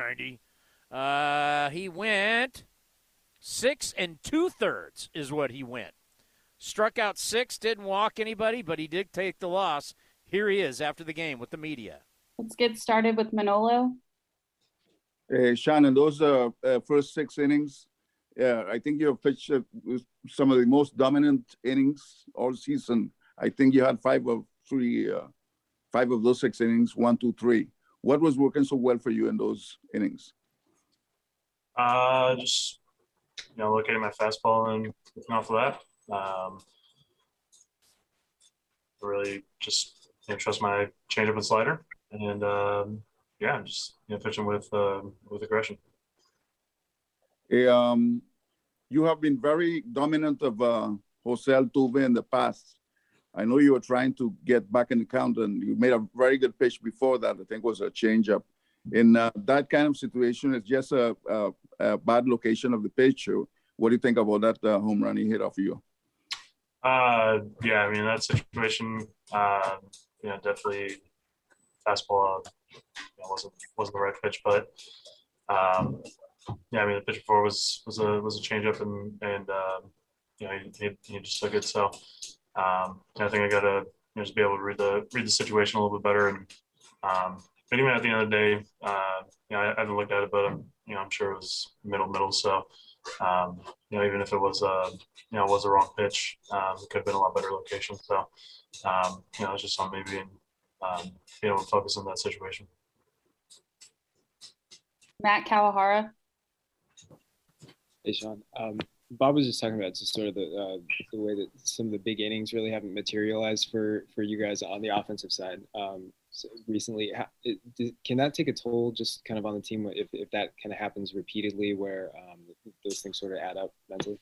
He went 6 2/3 is what he went. Struck out 6, didn't walk anybody, but he did take the loss. Here he is after the game with the media. Let's get started with Manolo. Shannon, those first 6 innings, I think you have pitched some of the most dominant innings all season. I think you had 5 of those 6 innings, 1, 2, 3. What was working so well for you in those innings? Just looking at my fastball and looking off of that. Really just trust my changeup and slider, and just pitching with aggression. You have been very dominant of Jose Altuve in the past. I know you were trying to get back in the count, and you made a very good pitch before that. I think was a changeup. In that kind of situation, it's just a bad location of the pitch. What do you think about that home run he hit off you? That situation, definitely fastball wasn't the right pitch, but the pitch before was a changeup, and he just took it. So I think I gotta just be able to read the situation a little bit better, and but even at the end of the day, I haven't looked at it, but I'm sure it was middle. So even if it was was the wrong pitch, it could have been a lot better location. So it's just on me being able to focus on that situation. Matt Kawahara. Hey, Sean. Bob was just talking about just sort of the way that some of the big innings really haven't materialized for you guys on the offensive side recently. Can that take a toll just kind of on the team if that kind of happens repeatedly, where those things sort of add up mentally?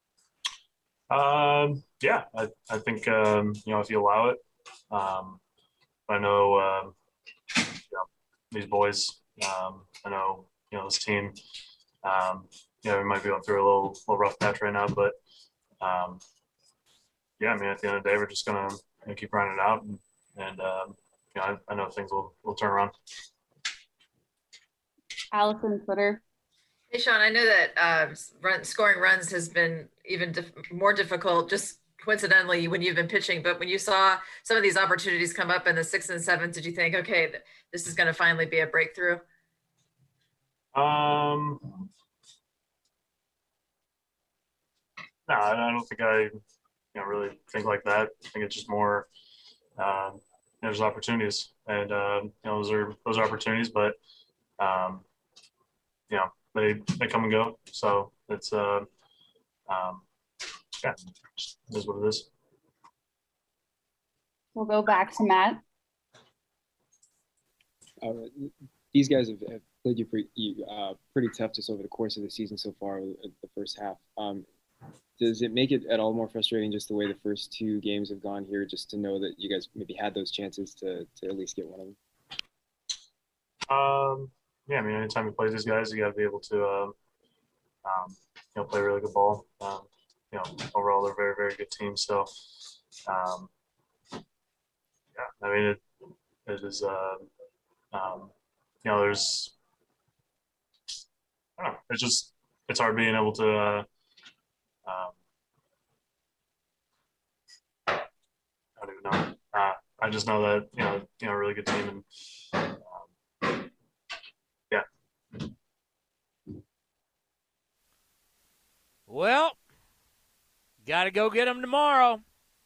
I think if you allow it, I know these boys. I know this team. We might be going through a little rough patch right now, but at the end of the day, we're just gonna keep grinding it out, and I know things will turn around. Allison Twitter. Hey, Sean, I know that scoring runs has been even more difficult, just coincidentally, when you've been pitching. But when you saw some of these opportunities come up in the 6th and 7th, did you think, okay, this is going to finally be a breakthrough? No, I don't think I really think like that. I think it's just more there's opportunities, and those are opportunities, but they come and go. So it's it is what it is. We'll go back to Matt. These guys have played you pretty tough just over the course of the season so far, the first half. Does it make it at all more frustrating just the way the first 2 games have gone here, just to know that you guys maybe had those chances to at least get one of them? Anytime you play these guys, you got to be able to play really good ball. Overall, they're a very, very good team. So, it is. There's. I don't know. It's hard being able to. I just know that, a really good team. And yeah. Well, got to go get them tomorrow.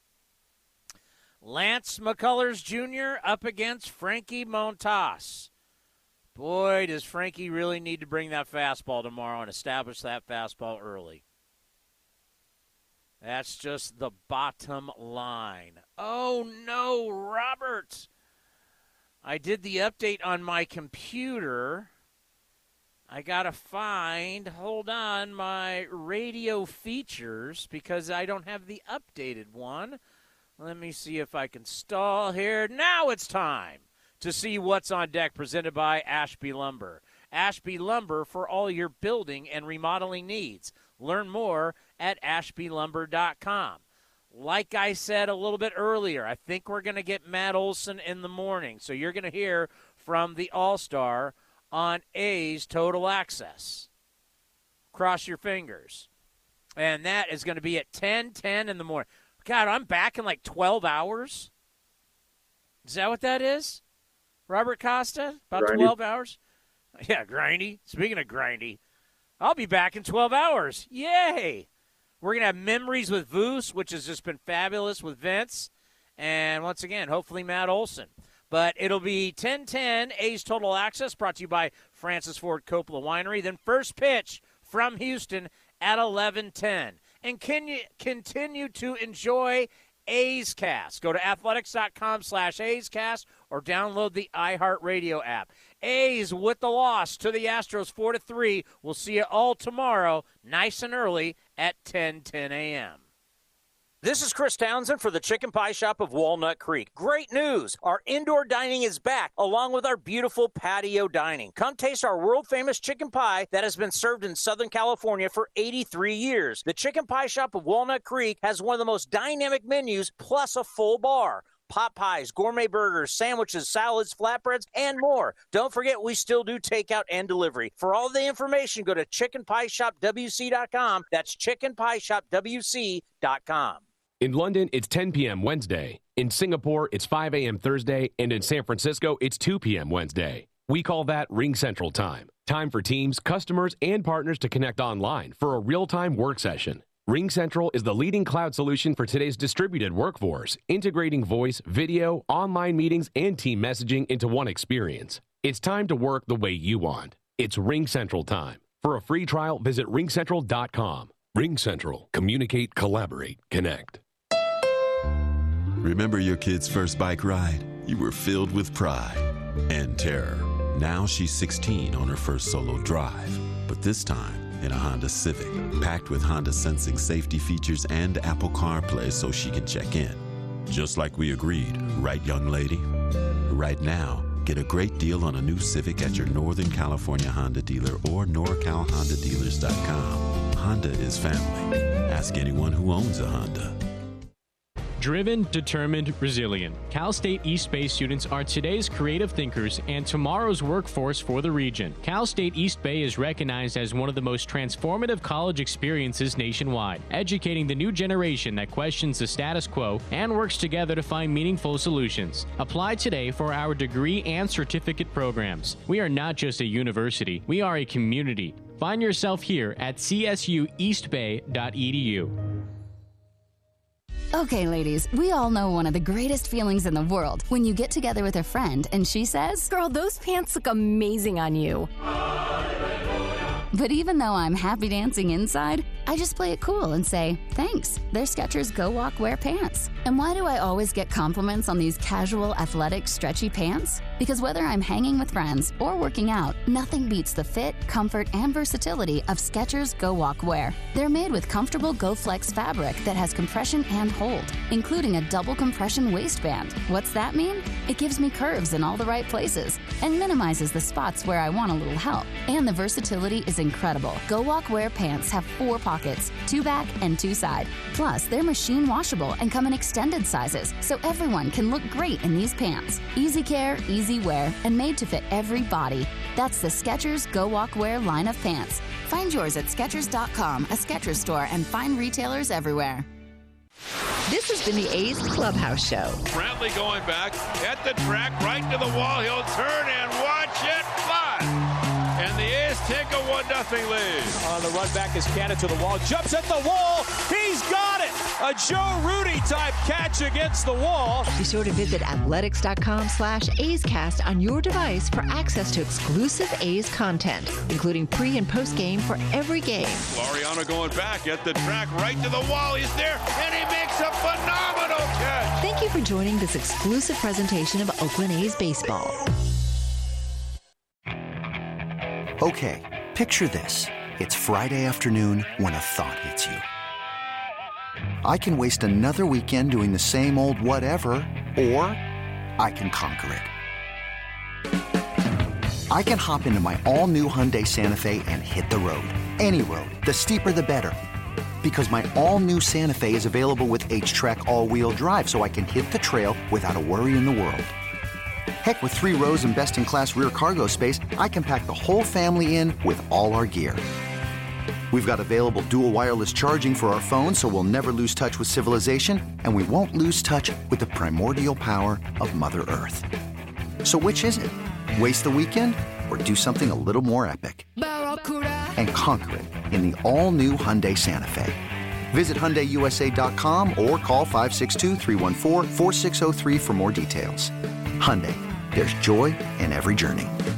Lance McCullers Jr. up against Frankie Montas. Boy, does Frankie really need to bring that fastball tomorrow and establish that fastball early. That's just the bottom line. Oh, no, Robert. I did the update on my computer. I got to hold on, my radio features because I don't have the updated one. Let me see if I can stall here. Now it's time to see what's on deck, presented by Ashby Lumber. Ashby Lumber for all your building and remodeling needs. Learn more at ashbylumber.com. Like I said a little bit earlier, I think we're going to get Matt Olson in the morning. So you're going to hear from the All-Star on A's Total Access. Cross your fingers. And that is going to be at 10:10 in the morning. God, I'm back in like 12 hours? Is that what that is? Robert Costa? About Grindy. 12 hours? Yeah, grindy. Speaking of grindy, I'll be back in 12 hours. Yay! We're going to have Memories with Voos, which has just been fabulous with Vince. And once again, hopefully Matt Olson. But it'll be 10:10, A's Total Access, brought to you by Francis Ford Coppola Winery. Then first pitch from Houston at 11:10. And can you continue to enjoy A's Cast? Go to athletics.com/A's Cast or download the iHeartRadio app. A's with the loss to the Astros 4-3. We'll see you all tomorrow, nice and early at 10:10 a.m. This is Chris Townsend for the Chicken Pie Shop of Walnut Creek. Great news! Our indoor dining is back, along with our beautiful patio dining. Come taste our world-famous chicken pie that has been served in Southern California for 83 years. The Chicken Pie Shop of Walnut Creek has one of the most dynamic menus, plus a full bar. Pot pies, gourmet burgers, sandwiches, salads, flatbreads, and more. Don't forget, we still do takeout and delivery. For all the information, go to chickenpieshopwc.com. That's chickenpieshopwc.com. In London, it's 10 p.m. Wednesday. In Singapore, it's 5 a.m. Thursday. And in San Francisco, it's 2 p.m. Wednesday. We call that Ring Central Time. Time for teams, customers, and partners to connect online for a real-time work session. Ring Central is the leading cloud solution for today's distributed workforce, integrating voice, video, online meetings, and team messaging into one experience. It's time to work the way you want. It's Ring Central Time. For a free trial, visit ringcentral.com. Ring Central. Communicate, collaborate, connect. Remember your kid's first bike ride? You were filled with pride and terror. Now she's 16 on her first solo drive, but this time in a Honda Civic, packed with Honda Sensing safety features and Apple CarPlay so she can check in. Just like we agreed, right, young lady? Right now, get a great deal on a new Civic at your Northern California Honda dealer or NorCalHondaDealers.com. Honda is family. Ask anyone who owns a Honda. Driven, determined, resilient. Cal State East Bay students are today's creative thinkers and tomorrow's workforce for the region. Cal State East Bay is recognized as one of the most transformative college experiences nationwide, educating the new generation that questions the status quo and works together to find meaningful solutions. Apply today for our degree and certificate programs. We are not just a university, we are a community. Find yourself here at csueastbay.edu. Okay, ladies, we all know one of the greatest feelings in the world when you get together with a friend and she says, "Girl, those pants look amazing on you." But even though I'm happy dancing inside, I just play it cool and say, "Thanks, they're Skechers Go Walk Wear pants." And why do I always get compliments on these casual, athletic, stretchy pants? Because whether I'm hanging with friends or working out, nothing beats the fit, comfort, and versatility of Skechers Go Walk Wear. They're made with comfortable GoFlex fabric that has compression and hold, including a double compression waistband. What's that mean? It gives me curves in all the right places and minimizes the spots where I want a little help. And the versatility is incredible. Go Walk Wear pants have 4 pockets, 2 back and 2 side. Plus, they're machine washable and come in extended sizes, so everyone can look great in these pants. Easy care, easy wear, and made to fit every body. That's the Skechers Go Walk Wear line of pants. Find yours at Skechers.com, a Skechers store, and find retailers everywhere. This has been the A's Clubhouse Show. Brantley going back at the track, right to the wall. He'll turn and watch it fly. And the A's take a 1-0 lead. On the run back is Cannon to the wall. Jumps at the wall. He's got it. A Joe Rudy type catch against the wall. Be sure to visit athletics.com/A'sCast on your device for access to exclusive A's content, including pre- and post-game for every game. Laureano going back at the track, right to the wall. He's there, and he makes a phenomenal catch. Thank you for joining this exclusive presentation of Oakland A's baseball. Okay, picture this. It's Friday afternoon when a thought hits you. I can waste another weekend doing the same old whatever, or I can conquer it. I can hop into my all-new Hyundai Santa Fe and hit the road. Any road. The steeper, the better. Because my all-new Santa Fe is available with H-Track all-wheel drive, so I can hit the trail without a worry in the world. Heck, with 3 rows and best-in-class rear cargo space, I can pack the whole family in with all our gear. We've got available dual wireless charging for our phones, so we'll never lose touch with civilization, and we won't lose touch with the primordial power of Mother Earth. So which is it? Waste the weekend or do something a little more epic? And conquer it in the all-new Hyundai Santa Fe. Visit HyundaiUSA.com or call 562-314-4603 for more details. Hyundai, there's joy in every journey.